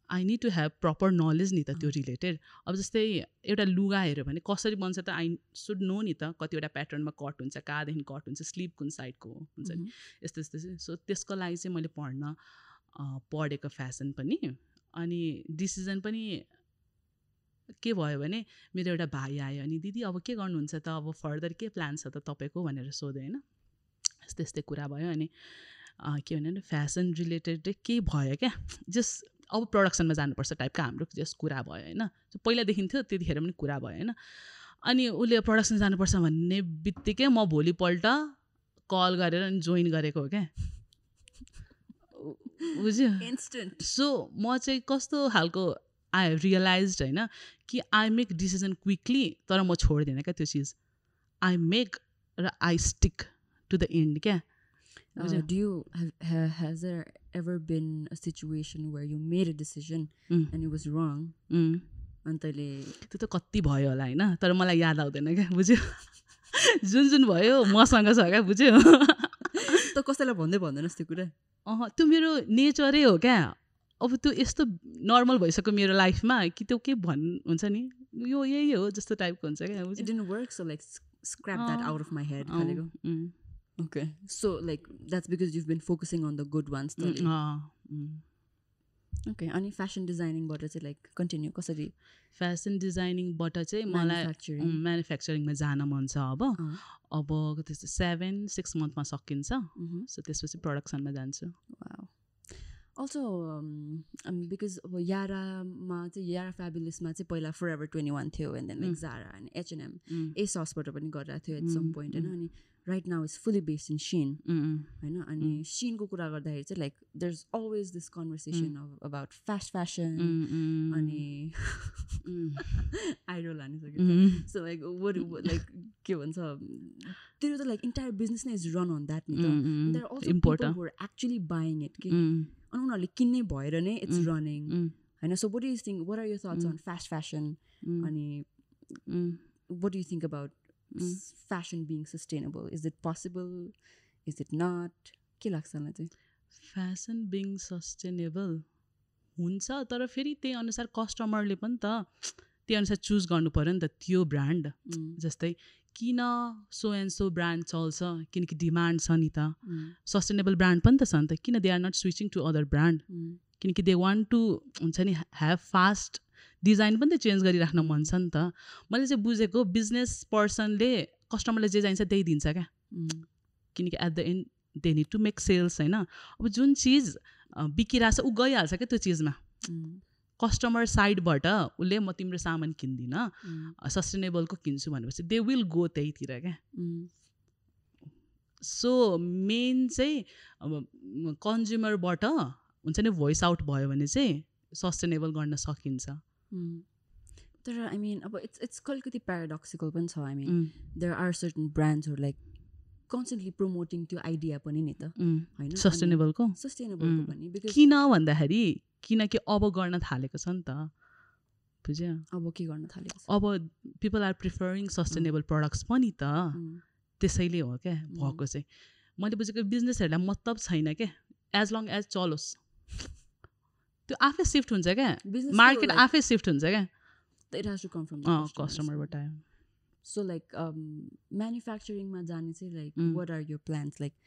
I need to have proper knowledge नि त त्यो रिलेटेड. अब जस्तै एउटा लुगा हेऱ्यो भने कसरी बन्छ त आई सुड नो नि त, कतिवटा प्याटर्नमा कट हुन्छ, कहाँदेखि कट हुन्छ, स्लिभ कुन साइडको हुन्छ नि, यस्तो यस्तो. सो त्यसको लागि चाहिँ मैले पढ्न पढेको फ्यासन पनि. अनि डिसिजन पनि के भयो भने मेरो एउटा भाइ आयो अनि दिदी अब के गर्नुहुन्छ त, अब फर्दर के प्लान छ त तपाईँको भनेर सोध्यो होइन. यस्तै यस्तै कुरा भयो. अनि के भन्यो भने फ्यासन रिलेटेड केही भयो क्या, जस्ट अब प्रडक्सनमा जानुपर्छ टाइपको हाम्रो जस्ट कुरा भयो होइन. पहिलादेखि थियो, त्यतिखेर पनि कुरा भयो होइन. अनि उसले प्रडक्सन जानुपर्छ भन्ने बित्तिकै म भोलिपल्ट कल गरेर अनि जोइन गरेको हो क्या. बुझ्यो? इन्स्टेन्ट. सो म चाहिँ कस्तो खालको आई रियलाइज होइन कि आई मेक डिसिजन क्विकली, तर म छोड्दिनँ क्या त्यो चिज. आई मेक र I stick to the end क्या. Uh, do you have, ha, has there ever been a situation where you made a decision mm. and it was wrong? Mm. अनि तैँले त्यो त कति भयो होला होइन, तर मलाई याद आउँदैन क्या. बुझ्यो? जुन जुन भयो मसँग छ क्या. बुझ्यो? त कसैलाई भन्दै भन्दैनस् त्यो कुरा? अँ त्यो मेरो नेचरै हो क्या. अब त्यो यस्तो नर्मल भइसक्यो मेरो लाइफमा कि त्यो के भन् हुन्छ नि, यो यही हो जस्तो टाइपको हुन्छ क्या. It didn't work, so like scrap that out of my head. खालेको. Okay, so like that's because you've been focusing on the good ones. Mm, uh, mm. Okay, अनि fashion designing बाट चाहिँ like continue कसरी? Fashion designing बाट चाहिँ मलाई म्यानुफ्याक्चरिङमा जान मन छ अब. अब त्यस्तो सेभेन सिक्स मन्थमा सकिन्छ. सो त्यसपछि प्रडक्सनमा जान्छु. Wow. Also um, um, because अब यारामा चाहिँ यारा फ्याबुलसमा चाहिँ पहिला forever twenty-one थियो, and then like Zara and H and M, ASOSबाट पनि गरिरहेको थियो at some point होइन. अनि right now it's fully based in Shein होइन. अनि Sheinको कुरा गर्दाखेरि चाहिँ like there's always this conversation of about fast fashion अनि आइडल हानिसक्यो. So like what like के भन्छ त्यो त like entire business is run on that नि त. And there are also people who are actually buying it के अनि उनीहरूले किन्ने भएर नै it's running होइन. So what do you think, what are your thoughts on fast fashion अनि what do you think about Mm. fashion being sustainable? Is it possible? Is it not? के लाग्छ मलाई चाहिँ? Fashion being sustainable हुन्छ, तर फेरि त्यही अनुसार कस्टमरले पनि त त्यही अनुसार चुज गर्नु पऱ्यो नि त त्यो ब्रान्ड. जस्तै किन सो एन्ड सो ब्रान्ड चल्छ, किनकि डिमान्ड छ नि त. सस्टेनेबल ब्रान्ड पनि त छ नि त, किन they are not switching to other brand, किनकि दे वान्ट टु हुन्छ नि ह्याभ फास्ट डिजाइन पनि त चेन्ज गरिराख्न मन छ नि त. मैले चाहिँ बुझेको बिजनेस पर्सनले कस्टमरलाई जे चाहिन्छ त्यही दिन्छ क्या. किनकि at the end they need to make sales होइन. अब जुन चिज बिकिरहेछ ऊ गइहाल्छ क्या त्यो चिजमा. कस्टमर साइडबाट उसले म तिम्रो सामान किन्दिनँ सस्टेनेबलको किन्छु भनेपछि दे विल गो त्यहीतिर क्या. सो मेन चाहिँ अब कन्ज्युमरबाट हुन्छ नि भोइस आउट भयो भने चाहिँ सस्टेनेबल गर्न सकिन्छ. तर आई मिन अब इट्स इट्स कलिकति प्याराडक्सिकल पनि छ. I mean there are certain ब्रान्ड्सहरू लाइक कन्सटेन्टली प्रमोटिङ त्यो आइडिया पनि नि त होइन सस्टेनेबलको सस्टेनेबलको पनि. बिकज किन भन्दाखेरि किनकि अब गर्न थालेको छ नि त. बुझ्यो? अब के गर्न थालेको छ, अब people are preferring sustainable products पनि त. त्यसैले हो क्या भएको चाहिँ. मैले बुझेको बिजनेसहरूलाई मतलब छैन क्या, एज लङ एज चलोस् त्यो आफै सिफ्ट हुन्छ क्या. मार्केट आफै सिफ्ट हुन्छ क्या. It has to come from कस्टमरबाट. सो लाइक म्यानुफ्याक्चरिङमा जाने चाहिँ like what are your plans, like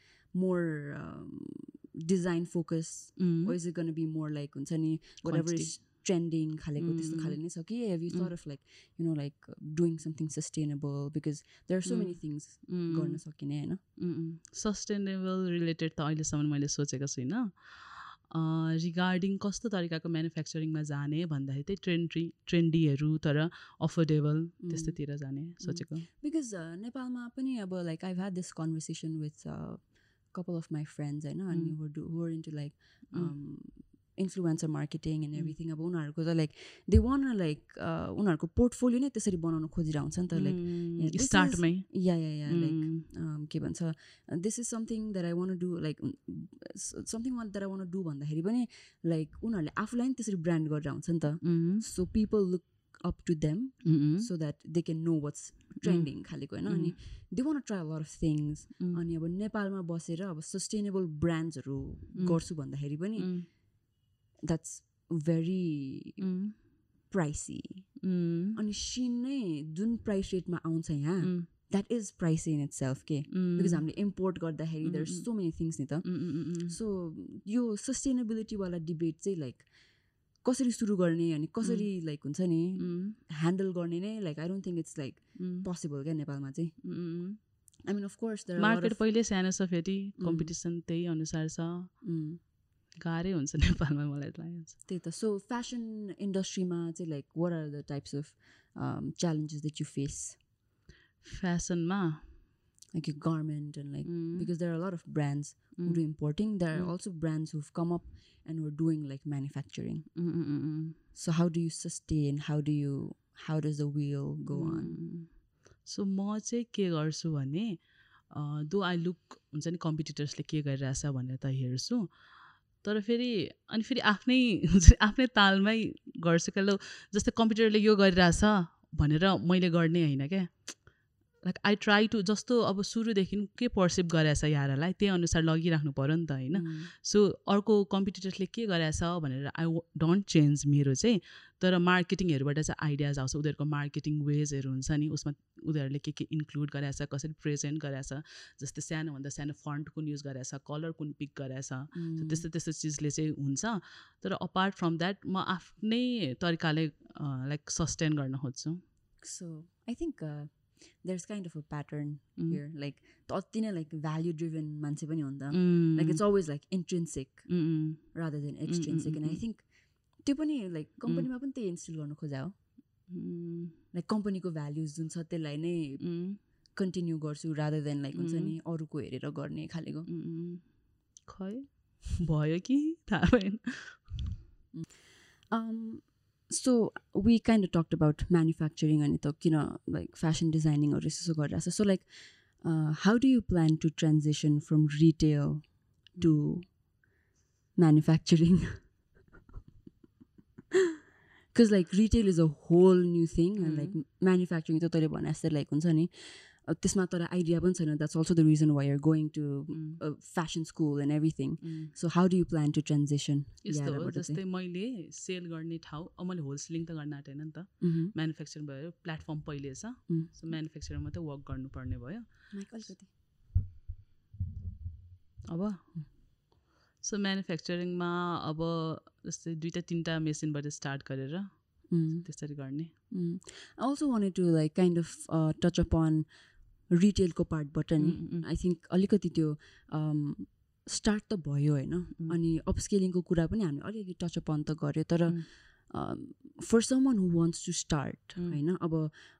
more design focus or is it going to be more like हुन्छ नि whatever is trending खालेको त्यस्तो खाले नै छ कि have you thought of like you know like doing something sustainable because there are so many things गर्न सकिने हैन. सस्टेनेबल रिलेटेड त अहिलेसम्म मैले सोचेको छुइनँ. रिगार्डिङ कस्तो तरिकाको म्यानुफ्याक्चरिङमा जाने भन्दाखेरि चाहिँ ट्रेन्डी ट्रेन्डीहरू तर अफोर्डेबल त्यस्तोतिर जाने सोचेको. बिकज नेपालमा पनि अब like I've had this conversation with couple of my friends होइन अनि who do who are into like um, influencer marketing and everything. अब उनीहरूको त लाइक दे वान लाइक उनीहरूको पोर्टफोलियो नै त्यसरी बनाउन खोजिरहेको हुन्छ नि त. लाइक स्टार्टमै या या या लाइक के भन्छ this is something that I want do like something one that I want do भन्दाखेरि पनि लाइक उनीहरूले आफूलाई नि त्यसरी ब्रान्ड गरेर हुन्छ नि त. So people look up to them mm-hmm. so that they can know what's trending खालेको हैन. अनि they want to try a lot of things. अनि अब नेपालमा बसेर अब सस्टेनेबल ब्रान्ड्सहरू गर्छु भन्दाखेरि पनि that's भेरी प्राइसी अनि सिन नै जुन प्राइस रेटमा आउँछ यहाँ that is pricey in itself के बिकज हामीले इम्पोर्ट गर्दाखेरि देयर सो मेनी थिङ्स नि त सो यो सस्टेनेबिलिटीवाला डिबेट चाहिँ लाइक कसरी सुरु गर्ने अनि कसरी लाइक हुन्छ नि ह्यान्डल गर्ने नै like I don't think it's like possible क्या नेपालमा चाहिँ आई मिन अफकोर्स मार्केट पहिले सानो छ फेरि कम्पिटिसन त्यही अनुसार छ गाह्रै हुन्छ नेपालमा मलाई लाग्छ त्यही त सो फेसन इन्डस्ट्रीमा चाहिँ like what are the types of challenges that you face फेसनमा like a garment and like mm. because there are a lot of brands mm. who do importing there mm. are also brands who've come up and who are doing like manufacturing mm-hmm. so how do you sustain how do you how does the wheel go mm. on so म चाहिँ के गर्छु भने दो I look हुन्छ नि कम्पिटिटर्सले के गरिरहेछ भनेर त हेर्छु तर फेरि अनि फेरि आफ्नै हुन्छ आफ्नै तालमै गर्छु क्या ल जस्तै कम्पिटिटरले यो गरिरहेछ भनेर मैले गर्ने होइन क्या लाइक आई ट्राई टु जस्तो अब सुरुदेखि के पर्सिभ गरेछ यारलाई त्यही अनुसार लगिराख्नु पऱ्यो नि त होइन सो अर्को कम्पिटिटर्सले के गरेछ भनेर आई डोन्ट चेन्ज मेरो चाहिँ तर मार्केटिङहरूबाट चाहिँ आइडियाज आउँछ उनीहरूको मार्केटिङ वेजहरू हुन्छ नि उसमा उनीहरूले के के इन्क्लुड गरेछ कसरी प्रेजेन्ट गरेछ जस्तै सानोभन्दा सानो फन्ट कुन युज गरेछ कलर कुन पिक गरेछ त्यस्तो त्यस्तो चिजले चाहिँ हुन्छ तर अपार्ट फ्रम द्याट म आफ्नै तरिकाले लाइक सस्टेन गर्न खोज्छु so I think there's kind of a pattern mm. here like अति नै like value driven मान्छे पनि हो नि त like it's always like intrinsic mm. rather than extrinsic mm-hmm. and I think त्यो पनि like कम्पनीमा पनि त्यही इन्स्टिल गर्नु खोजा हो like कम्पनीको भ्याल्युज जुन छ त्यसलाई नै कन्टिन्यू गर्छु rather than like हुन्छ नि अरूको हेरेर गर्ने खालेको खै भयो कि थाहा भएन um so we kind of talked about manufacturing and it you know like fashion designing or so so so like uh, how do you plan to transition from retail to manufacturing because like retail is a whole new thing mm-hmm. and like manufacturing to tale bhane jastै like huncha ni त्यसमा तर idea पनि छैन that's also the reason why are going to fashion school and everything so how do you plan to transition यस्तो हो जस्तै मैले sale गर्ने ठाउँ अब मैले होलसेलिङ त गर्न आँटेन नि त म्यानुफ्याक्चरिङ भयो प्लेटफर्म पहिले छ सो म्यानुफ्याक्चरिङ मात्रै वर्क गर्नुपर्ने भयो अब सो म्यानुफ्याक्चरिङमा अब जस्तै दुईवटा तिनवटा मेसिनबाट स्टार्ट गरेर त्यसरी गर्ने I also wanted to like kind of touch upon रिटेलको पार्टबाट नि आई थिङ्क अलिकति त्यो स्टार्ट त भयो होइन अनि अपस्केलिङको कुरा पनि हामीले अलिअलि टच अपन त गऱ्यो तर for someone who wants to start होइन अब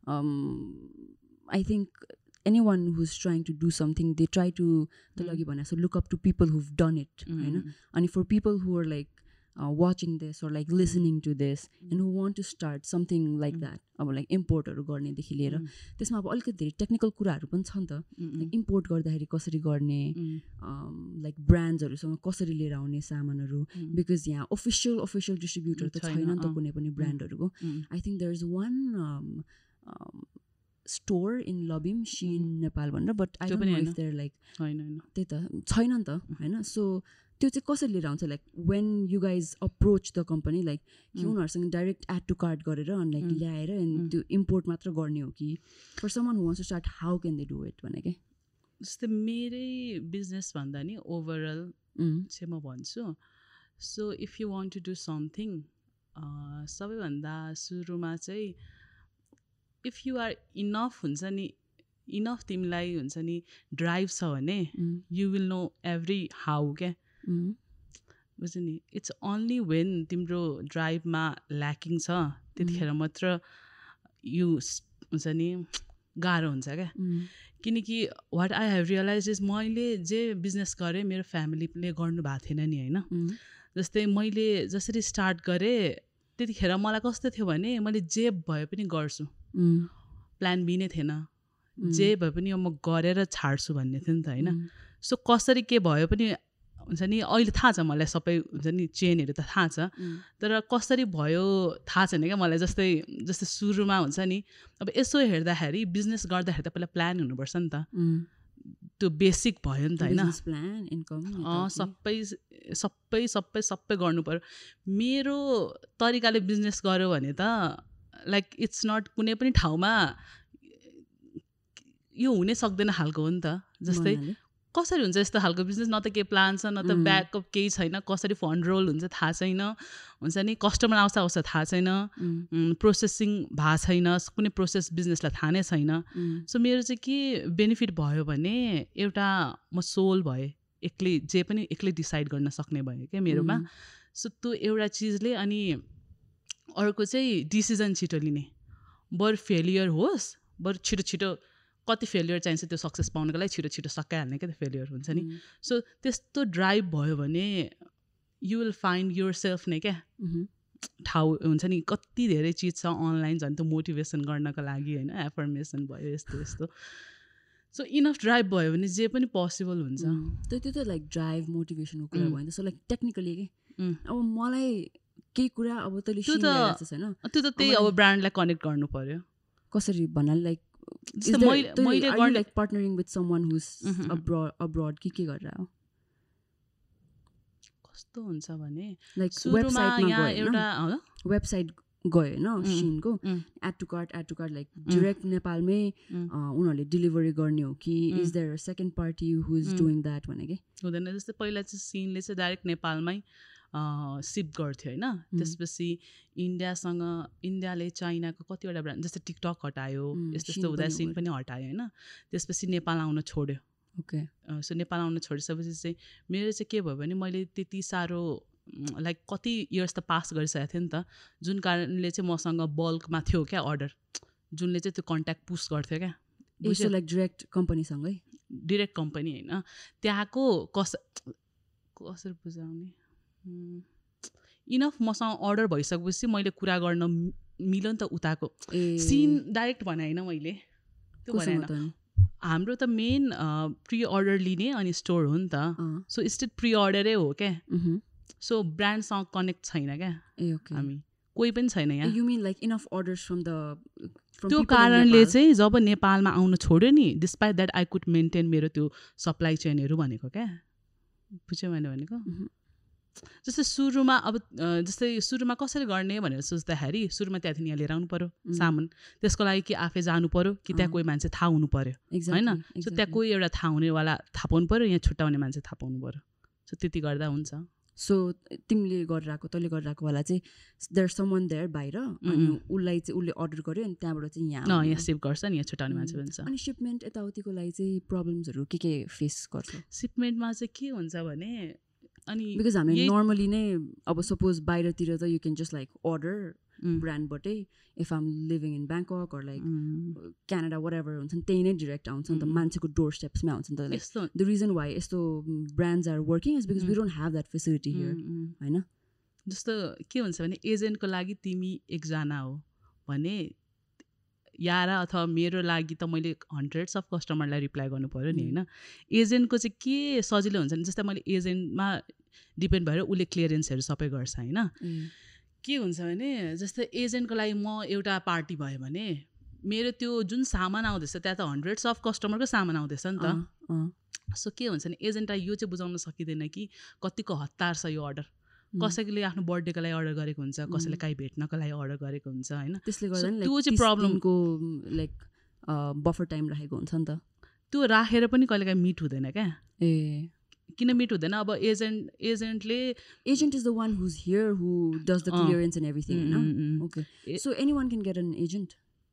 I think anyone who's trying to do something they try to the lagi bhane so look up to people who've done it haina and for people who are like uh, watching this or like listening to this and who want to start something like that अब like import haru गर्ने देखि लिएर त्यसमा अब अलिकति धेरै technical कुराहरू पनि छ नि त लाइक इम्पोर्ट गर्दाखेरि कसरी गर्ने लाइक ब्रान्ड्सहरूसँग कसरी लिएर आउने सामानहरू बिकज यहाँ अफिसियल अफिसियल डिस्ट्रिब्युटर त छैन नि त कुनै पनि ब्रान्डहरूको I think there is one store in Labim सिन नेपाल भनेर but I don't know if there like त्यही त छैन नि त होइन सो त्यो चाहिँ कसरी लिएर आउँछ like when you guys approach the company like कि उनीहरूसँग डाइरेक्ट एड टु कार्ट गरेर अनि लाइक ल्याएर एन्ड त्यो इम्पोर्ट मात्र गर्ने हो कि for someone who wants to start how can they do it भने के जस्तै मेरै बिजनेस भन्दा नि ओभरअल चाहिँ म भन्छु so if you want to do something सबैभन्दा सुरुमा चाहिँ इफ यु आर इनफ हुन्छ नि इनफ तिमीलाई हुन्छ नि ड्राइभ छ भने you will know every how क्या बुझ्यो नि इट्स ओन्ली वेन तिम्रो ड्राइभमा ल्याकिङ छ त्यतिखेर मात्र यु हुन्छ नि गाह्रो हुन्छ क्या किनकि what I have realise is मैले जे बिजनेस गरेँ मेरो फ्यामिलीले गर्नु भएको थिएन नि होइन जस्तै मैले जसरी स्टार्ट गरेँ त्यतिखेर मलाई कस्तो थियो भने मैले जे भए पनि गर्छु प्लान बी नै थिएन जे भए पनि म गरेर छाड्छु भन्ने थियो नि त होइन सो कसरी के भयो पनि हुन्छ नि अहिले थाहा छ मलाई सबै हुन्छ नि चेनहरू त थाहा छ तर कसरी भयो थाहा छैन क्या मलाई जस्तै जस्तै सुरुमा हुन्छ नि अब यसो हेर्दाखेरि बिजनेस गर्दाखेरि त पहिला प्लान हुनुपर्छ नि त त्यो बेसिक भयो नि त होइन बिजनेस प्लान इन्कम सबै सबै सबै सबै गर्नु पऱ्यो मेरो तरिकाले बिजनेस गर्यो भने त लाइक इट्स नट कुनै पनि ठाउँमा यो हुनै सक्दैन खालको हो नि त जस्तै कसरी हुन्छ यस्तो खालको बिजनेस न त केही प्लान छ न त ब्याकअप केही छैन कसरी फन्ड रोल हुन्छ थाहा छैन हुन्छ नि कस्टमर आउँछ आउँछ थाहा छैन प्रोसेसिङ भएको छैन कुनै प्रोसेस बिजनेसलाई थाहा नै छैन सो मेरो चाहिँ के बेनिफिट भयो भने एउटा म सोल भएँ एक्लै जे पनि एक्लै डिसाइड गर्न सक्ने भयो क्या मेरोमा सो त्यो एउटा चिजले अनि अर्को चाहिँ डिसिजन छिटो लिने बरु फेलियर होस् बरु छिटो छिटो कति फेलियर चाहिन्छ त्यो सक्सेस पाउनको लागि छिटो छिटो सकाइहाल्ने क्या त्यो फेलियर हुन्छ नि सो त्यस्तो ड्राइभ भयो भने you will find yourself नै क्या ठाउँ हुन्छ नि कति धेरै चिज छ अनलाइन झन् त्यो मोटिभेसन गर्नको लागि होइन एफर्मेसन भयो यस्तो यस्तो सो इनफ ड्राइभ भयो भने जे पनि पोसिबल हुन्छ त्यो त्यो त लाइक ड्राइभ मोटिभेसनको कुरा भयो नि त सो लाइक टेक्निकली के अब मलाई केही कुरा अब तैँले त्यो त त्यो त त्यही अब ब्रान्डलाई कनेक्ट गर्नु पर्यो कसरी भन्नाले लाइक मैले like partnering with someone who's abroad abroad के के गरेर हो कस्तो हुन्छ भने लाइक वेबसाइटमा एउटा वेबसाइट गयो होइन सिनको add to cart add to cart like direct नेपालमै उनीहरूले डेलिभरी गर्ने हो कि is there second party who is doing that भने कि हुँदैन जस्तै पहिला चाहिँ सिनले चाहिँ डाइरेक्ट नेपालमै सिप गर्थ्यो होइन त्यसपछि इन्डियासँग इन्डियाले चाइनाको कतिवटा ब्रान्ड जस्तै टिकटक हटायो यस्तो यस्तो हुँदा सिन पनि हटायो होइन त्यसपछि नेपाल आउन छोड्यो ओके सो नेपाल आउन छोडिसकेपछि चाहिँ मेरो चाहिँ के भयो भने मैले त्यति साह्रो लाइक कति इयर्स त पास गरिसकेको थिएँ नि त जुन कारणले चाहिँ मसँग बल्कमा थियो क्या अर्डर जुनले चाहिँ त्यो कन्ट्याक्ट पुस गर्थ्यो क्या लाइक डिरेक्ट कम्पनीसँगै डिरेक्ट कम्पनी होइन त्यहाँको कस कसरी बुझाउने इनफ मसँग अर्डर भइसकेपछि मैले कुरा गर्न मिल्यो नि त उताको सिन डाइरेक्ट भने होइन मैले त्यो भनेन हाम्रो त मेन प्रि अर्डर लिने अनि स्टोर हो नि त सो स्टिल प्रि अर्डरै हो क्या सो ब्रान्डसँग कनेक्ट छैन क्या हामी कोही पनि छैन यहाँ you mean like enough orders from the त्यो कारणले चाहिँ जब नेपालमा आउनु छोड्यो नि despite that I could maintain मेरो त्यो सप्लाई चेनहरू भनेको क्या बुझ्यो मैले भनेको जस्तै सुरुमा अब जस्तै सुरुमा कसरी गर्ने भनेर सोच्दाखेरि सुरुमा त्यहाँदेखि यहाँ लिएर आउनु पऱ्यो सामान त्यसको लागि कि आफै जानु पऱ्यो कि त्यहाँ कोही मान्छे थाहा हुनु पऱ्यो होइन सो त्यहाँ कोही एउटा थाहा हुनेवाला थाहा पाउनु पऱ्यो यहाँ छुट्याउने मान्छे थाहा पाउनु पऱ्यो सो त्यति गर्दा हुन्छ सो तिमीले गरिरहेको तैँले गरिरहेको वाला चाहिँ देयर समन देयर बाहिर अनि उसलाई चाहिँ उसले अर्डर गर्यो अनि त्यहाँबाट चाहिँ यहाँ यहाँ सिप गर्छ नि यहाँ छुट्याउने मान्छे भन्छ अनि सिपमेन्ट यताउतिको लागि चाहिँ प्रब्लम्सहरू के के फेस गर्छ सिपमेन्टमा चाहिँ के हुन्छ भने अनि बिकज हामीले नर्मली नै अब सपोज बाहिरतिर त you can just like order ब्रान्डबाटै if I'm living in Bangkok or like Canada wherever हुन्छ नि त्यही नै डिरेक्ट आउँछ नि त मान्छेको डोर स्टेप्समै आउँछ नि त लाइक द रिजन वाइ यस्तो brands are working is because we don't have that facility here होइन जस्तो के हुन्छ भने एजेन्टको लागि तिमी एकजना हो भने यारा अथवा मेरो लागि त मैले हन्ड्रेड्स अफ कस्टमरलाई रिप्लाई गर्नु पऱ्यो नि होइन एजेन्टको चाहिँ के सजिलो हुन्छ नि जस्तै मैले एजेन्टमा डिपेन्ड भएर उसले क्लियरेन्सहरू सबै गर्छ होइन के हुन्छ भने जस्तै एजेन्टको लागि म एउटा पार्टी भयो भने मेरो त्यो जुन सामान आउँदैछ त्यहाँ त हन्ड्रेड्स अफ कस्टमरको सामान आउँदैछ नि त सो के हुन्छ भने एजेन्टलाई यो चाहिँ बुझाउन सकिँदैन कि कतिको हतार छ यो अर्डर कसैले आफ्नो बर्थडेको लागि अर्डर गरेको हुन्छ कसैले काहीँ भेट्नको लागि अर्डर गरेको हुन्छ होइन त्यसले गर्दा त्यो चाहिँ प्रब्लमको लाइक बफर टाइम राखेको हुन्छ नि त त्यो राखेर पनि कहिलेकाहीँ मिट हुँदैन क्या ए किन मिट हुँदैन अब एजेन्ट एजेन्टले agent is the one who's here who does the clearance and everything होइन okay so anyone can get an agent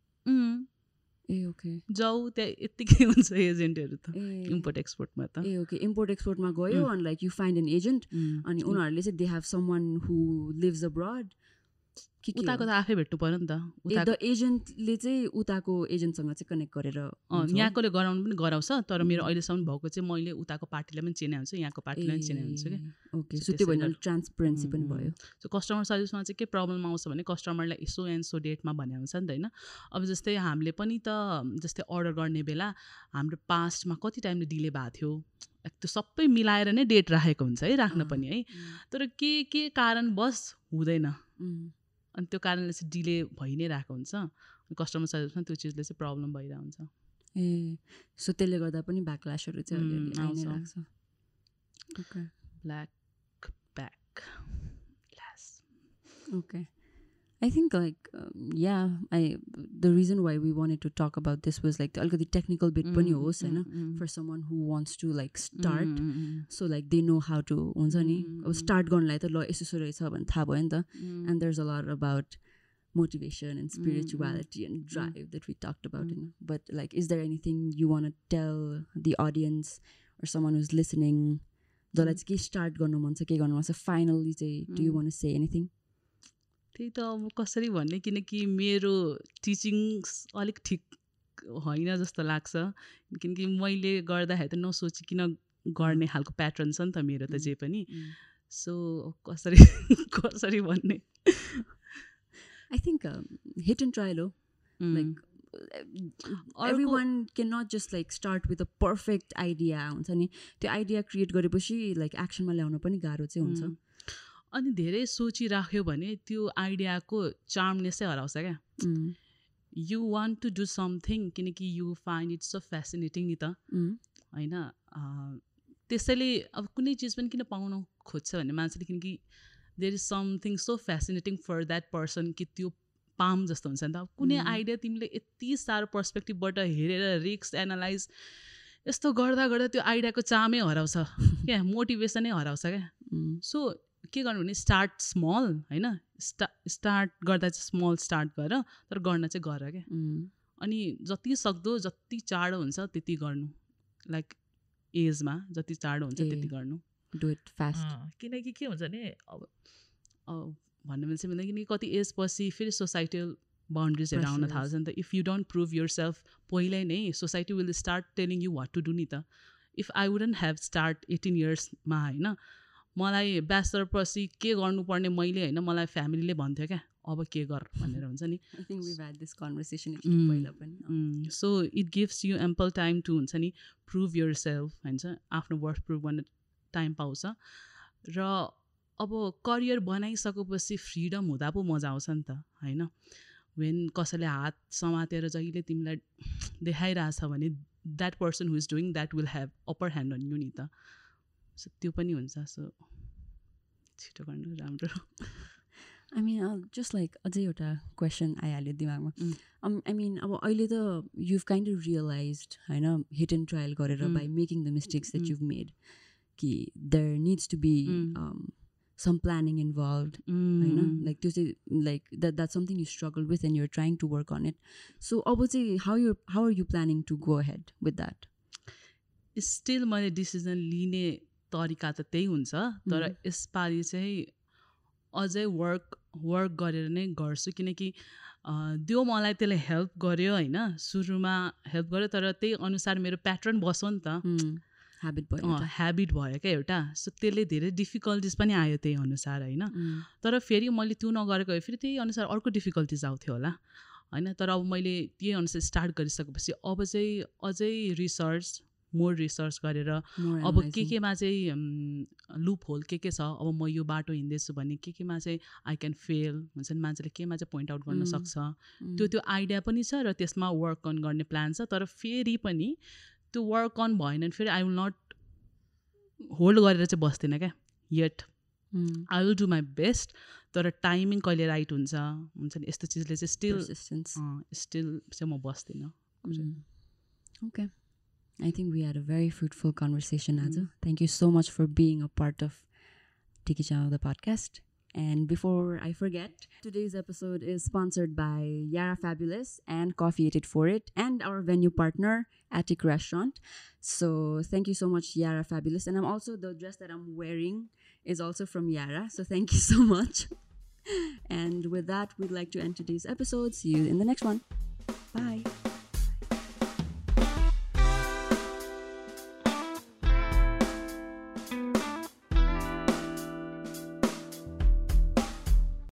a okay जाऊ त्यहाँ यत्तिकै हुन्छ एजेन्टहरू त इम्पोर्ट एक्सपोर्टमा त ए ओके इम्पोर्ट एक्सपोर्टमा गयो अनि like you find an agent अनि उनीहरूले चाहिँ they have someone who lives abroad उताको त आफै भेट्नु पऱ्यो नि त द एजेन्टले चाहिँ उताको एजेन्टसँग चाहिँ कनेक्ट गरेर यहाँकोले गराउनु पनि गराउँछ तर मेरो अहिलेसम्म भएको चाहिँ मैले उताको पार्टीलाई पनि चिने हुन्छ यहाँको पार्टीलाई पनि चिने हुन्छ क्या ओके सो त्यो भएन ट्रान्सपरेन्सी पनि भयो सो कस्टमर सर्भिसमा चाहिँ के प्रब्लम आउँछ भने कस्टमरलाई यसो एन्ड सो डेटमा भने हुन्छ नि त होइन अब जस्तै हामीले पनि त जस्तै अर्डर गर्ने बेला हाम्रो पास्टमा कति टाइमले डिले भएको थियो त्यो सबै मिलाएर नै डेट राखेको हुन्छ है राख्न पनि है तर के के कारणवश हुँदैन अनि त्यो कारणले चाहिँ डिले भइ नै रहेको हुन्छ कस्टमर सर्भिसमा त्यो चिजले चाहिँ प्रब्लम भइरहेको हुन्छ ए सो त्यसले गर्दा पनि ब्याकल्यासहरू चाहिँ Mm, अलिअलि आइ नै आउँछ। लाग्छ ओके ब्ल्याक ब्याक ल्यास Okay. I think like um, yeah, I the reason why we wanted to talk about this was like the technical bit पनि होस् हैन for someone who wants to like start so like they know how to हुन्छ नि अब start गर्नलाई त ल यसो यसो रहेछ भने थाहा भयो नि त and there's a lot about motivation and spirituality and drive that we talked about you know? But like is there anything you want to tell the audience or someone who's listening जसलाई चाहिँ के start गर्नु मन छ के गर्नु मन छ फाइनली चाहिँ do you want to say anything त्यही त अब कसरी भन्ने किनकि मेरो टिचिङ अलिक ठिक होइन जस्तो लाग्छ किनकि मैले गर्दाखेरि त नसोचिकन गर्ने खालको प्याटर्न छ नि त मेरो त जे पनि सो कसरी कसरी भन्ने I think um, hit and try lo like uh, everyone cannot just like start with a perfect idea हुन्छ नि त्यो आइडिया क्रिएट गरेपछि लाइक एक्सनमा ल्याउन पनि गाह्रो चाहिँ हुन्छ अनि धेरै सोचिराख्यो भने त्यो आइडियाको चार्मनेसै हराउँछ क्या you want to do something किनकि you find it so fascinating नि त होइन त्यसैले अब कुनै चिज पनि किन पाउन खोज्छ भने मान्छेले किनकि there is something so fascinating for that person कि त्यो पाम जस्तो हुन्छ नि त कुनै आइडिया तिमीले यति साह्रो पर्सपेक्टिभबाट हेरेर रिक्स एनालाइज यस्तो गर्दा गर्दा त्यो आइडियाको चामै हराउँछ क्या मोटिभेसनै हराउँछ क्या सो के गर्नु भने स्टार्ट स्मल होइन स्टा स्टार्ट गर्दा चाहिँ स्मल स्टार्ट गर तर गर्न चाहिँ गर क्या अनि जति सक्दो जति चाँडो हुन्छ त्यति गर्नु लाइक एजमा जति चाँडो हुन्छ त्यति गर्नु डु इट फास्ट किनकि के हुन्छ भने अब भन्नु मिल्छ मिल्दैन किनकि कति एज पछि फेरि सोसाइटल बााउन्ड्रिजहरू आउन थाल्छ नि त if you don't prove yourself पहिल्यै नै society will start telling you what to do नि त if I wouldn't have start eighteen इयर्समा होइन मलाई ब्याचलर पछि के गर्नुपर्ने मैले होइन मलाई फ्यामिलीले भन्थ्यो क्या अब के गर भनेर हुन्छ नि so it gives you ample time to हुन्छ नि प्रुभ युर सेल्फ हुन्छ आफ्नो वर्थ प्रुभ गर्ने टाइम पाउँछ र अब करियर बनाइसकेपछि फ्रिडम हुँदा पो मजा आउँछ नि त होइन वेन कसैले हात समातेर जहिले तिमीलाई देखाइरहेछ भने that person who is doing that will have upper hand on you नि त सो त्यो पनि हुन्छ सो छिटो गर्नु राम्रो आई मिन जस्ट लाइक अझै एउटा क्वेसन आइहाल्यो दिमागमा आई मिन अब अहिले त युभ काइन्ड अफ रियलाइज होइन हिट एन्ड ट्रायल गरेर by making the mistakes that you've made कि there needs to be some planning involved होइन लाइक त्यो चाहिँ like that that something you struggle with and you're trying to work on it so अब चाहिँ how you how are you planning to go ahead with that still मैले decision लिने तरिका त त्यही हुन्छ तर यसपालि चाहिँ अझै वर्क वर्क गरेर नै गर्छु किनकि त्यो मलाई त्यसले हेल्प गर्यो होइन सुरुमा हेल्प गर्यो तर त्यही अनुसार मेरो प्याटर्न बस्यो नि त ह्याबिट भयो ह्याबिट भयो क्या एउटा सो त्यसले धेरै डिफिकल्टिज पनि आयो त्यही अनुसार होइन तर फेरि मैले त्यो नगरेको फेरि त्यही अनुसार अर्को डिफिकल्टिज आउँथ्यो होला होइन तर अब मैले त्यही अनुसार स्टार्ट गरिसकेपछि अब चाहिँ अझै रिसर्च मोर रिसर्च गरेर अब के केमा चाहिँ लुप होल के के छ अब म यो बाटो हिँड्दैछु भने के केमा चाहिँ आई क्यान फेल हुन्छ नि मान्छेले केमा चाहिँ पोइन्ट आउट गर्न सक्छ त्यो त्यो आइडिया पनि छ र त्यसमा वर्क अन गर्ने प्लान छ तर फेरि पनि त्यो वर्क अन भएन भने फेरि आई विल नट होल्ड गरेर चाहिँ बस्दिनँ क्या yet I will do my best तर टाइमिङ कहिले राइट हुन्छ हुन्छ नि यस्तो चिजले चाहिँ स्टिल स्टिल चाहिँ म बस्दिनँ okay I think we had a very fruitful conversation, Aza. Mm. Thank you so much for being a part of Tiki Channel, the podcast. And before I forget, today's episode is sponsored by Yara Fabulous and Coffee Ate It For It and our venue partner, Attic Restaurant. So thank you so much, Yara Fabulous. And I'm also, the dress that I'm wearing is also from Yara. So thank you so much. And with that, we'd like to end today's episode. See you in the next one. Bye.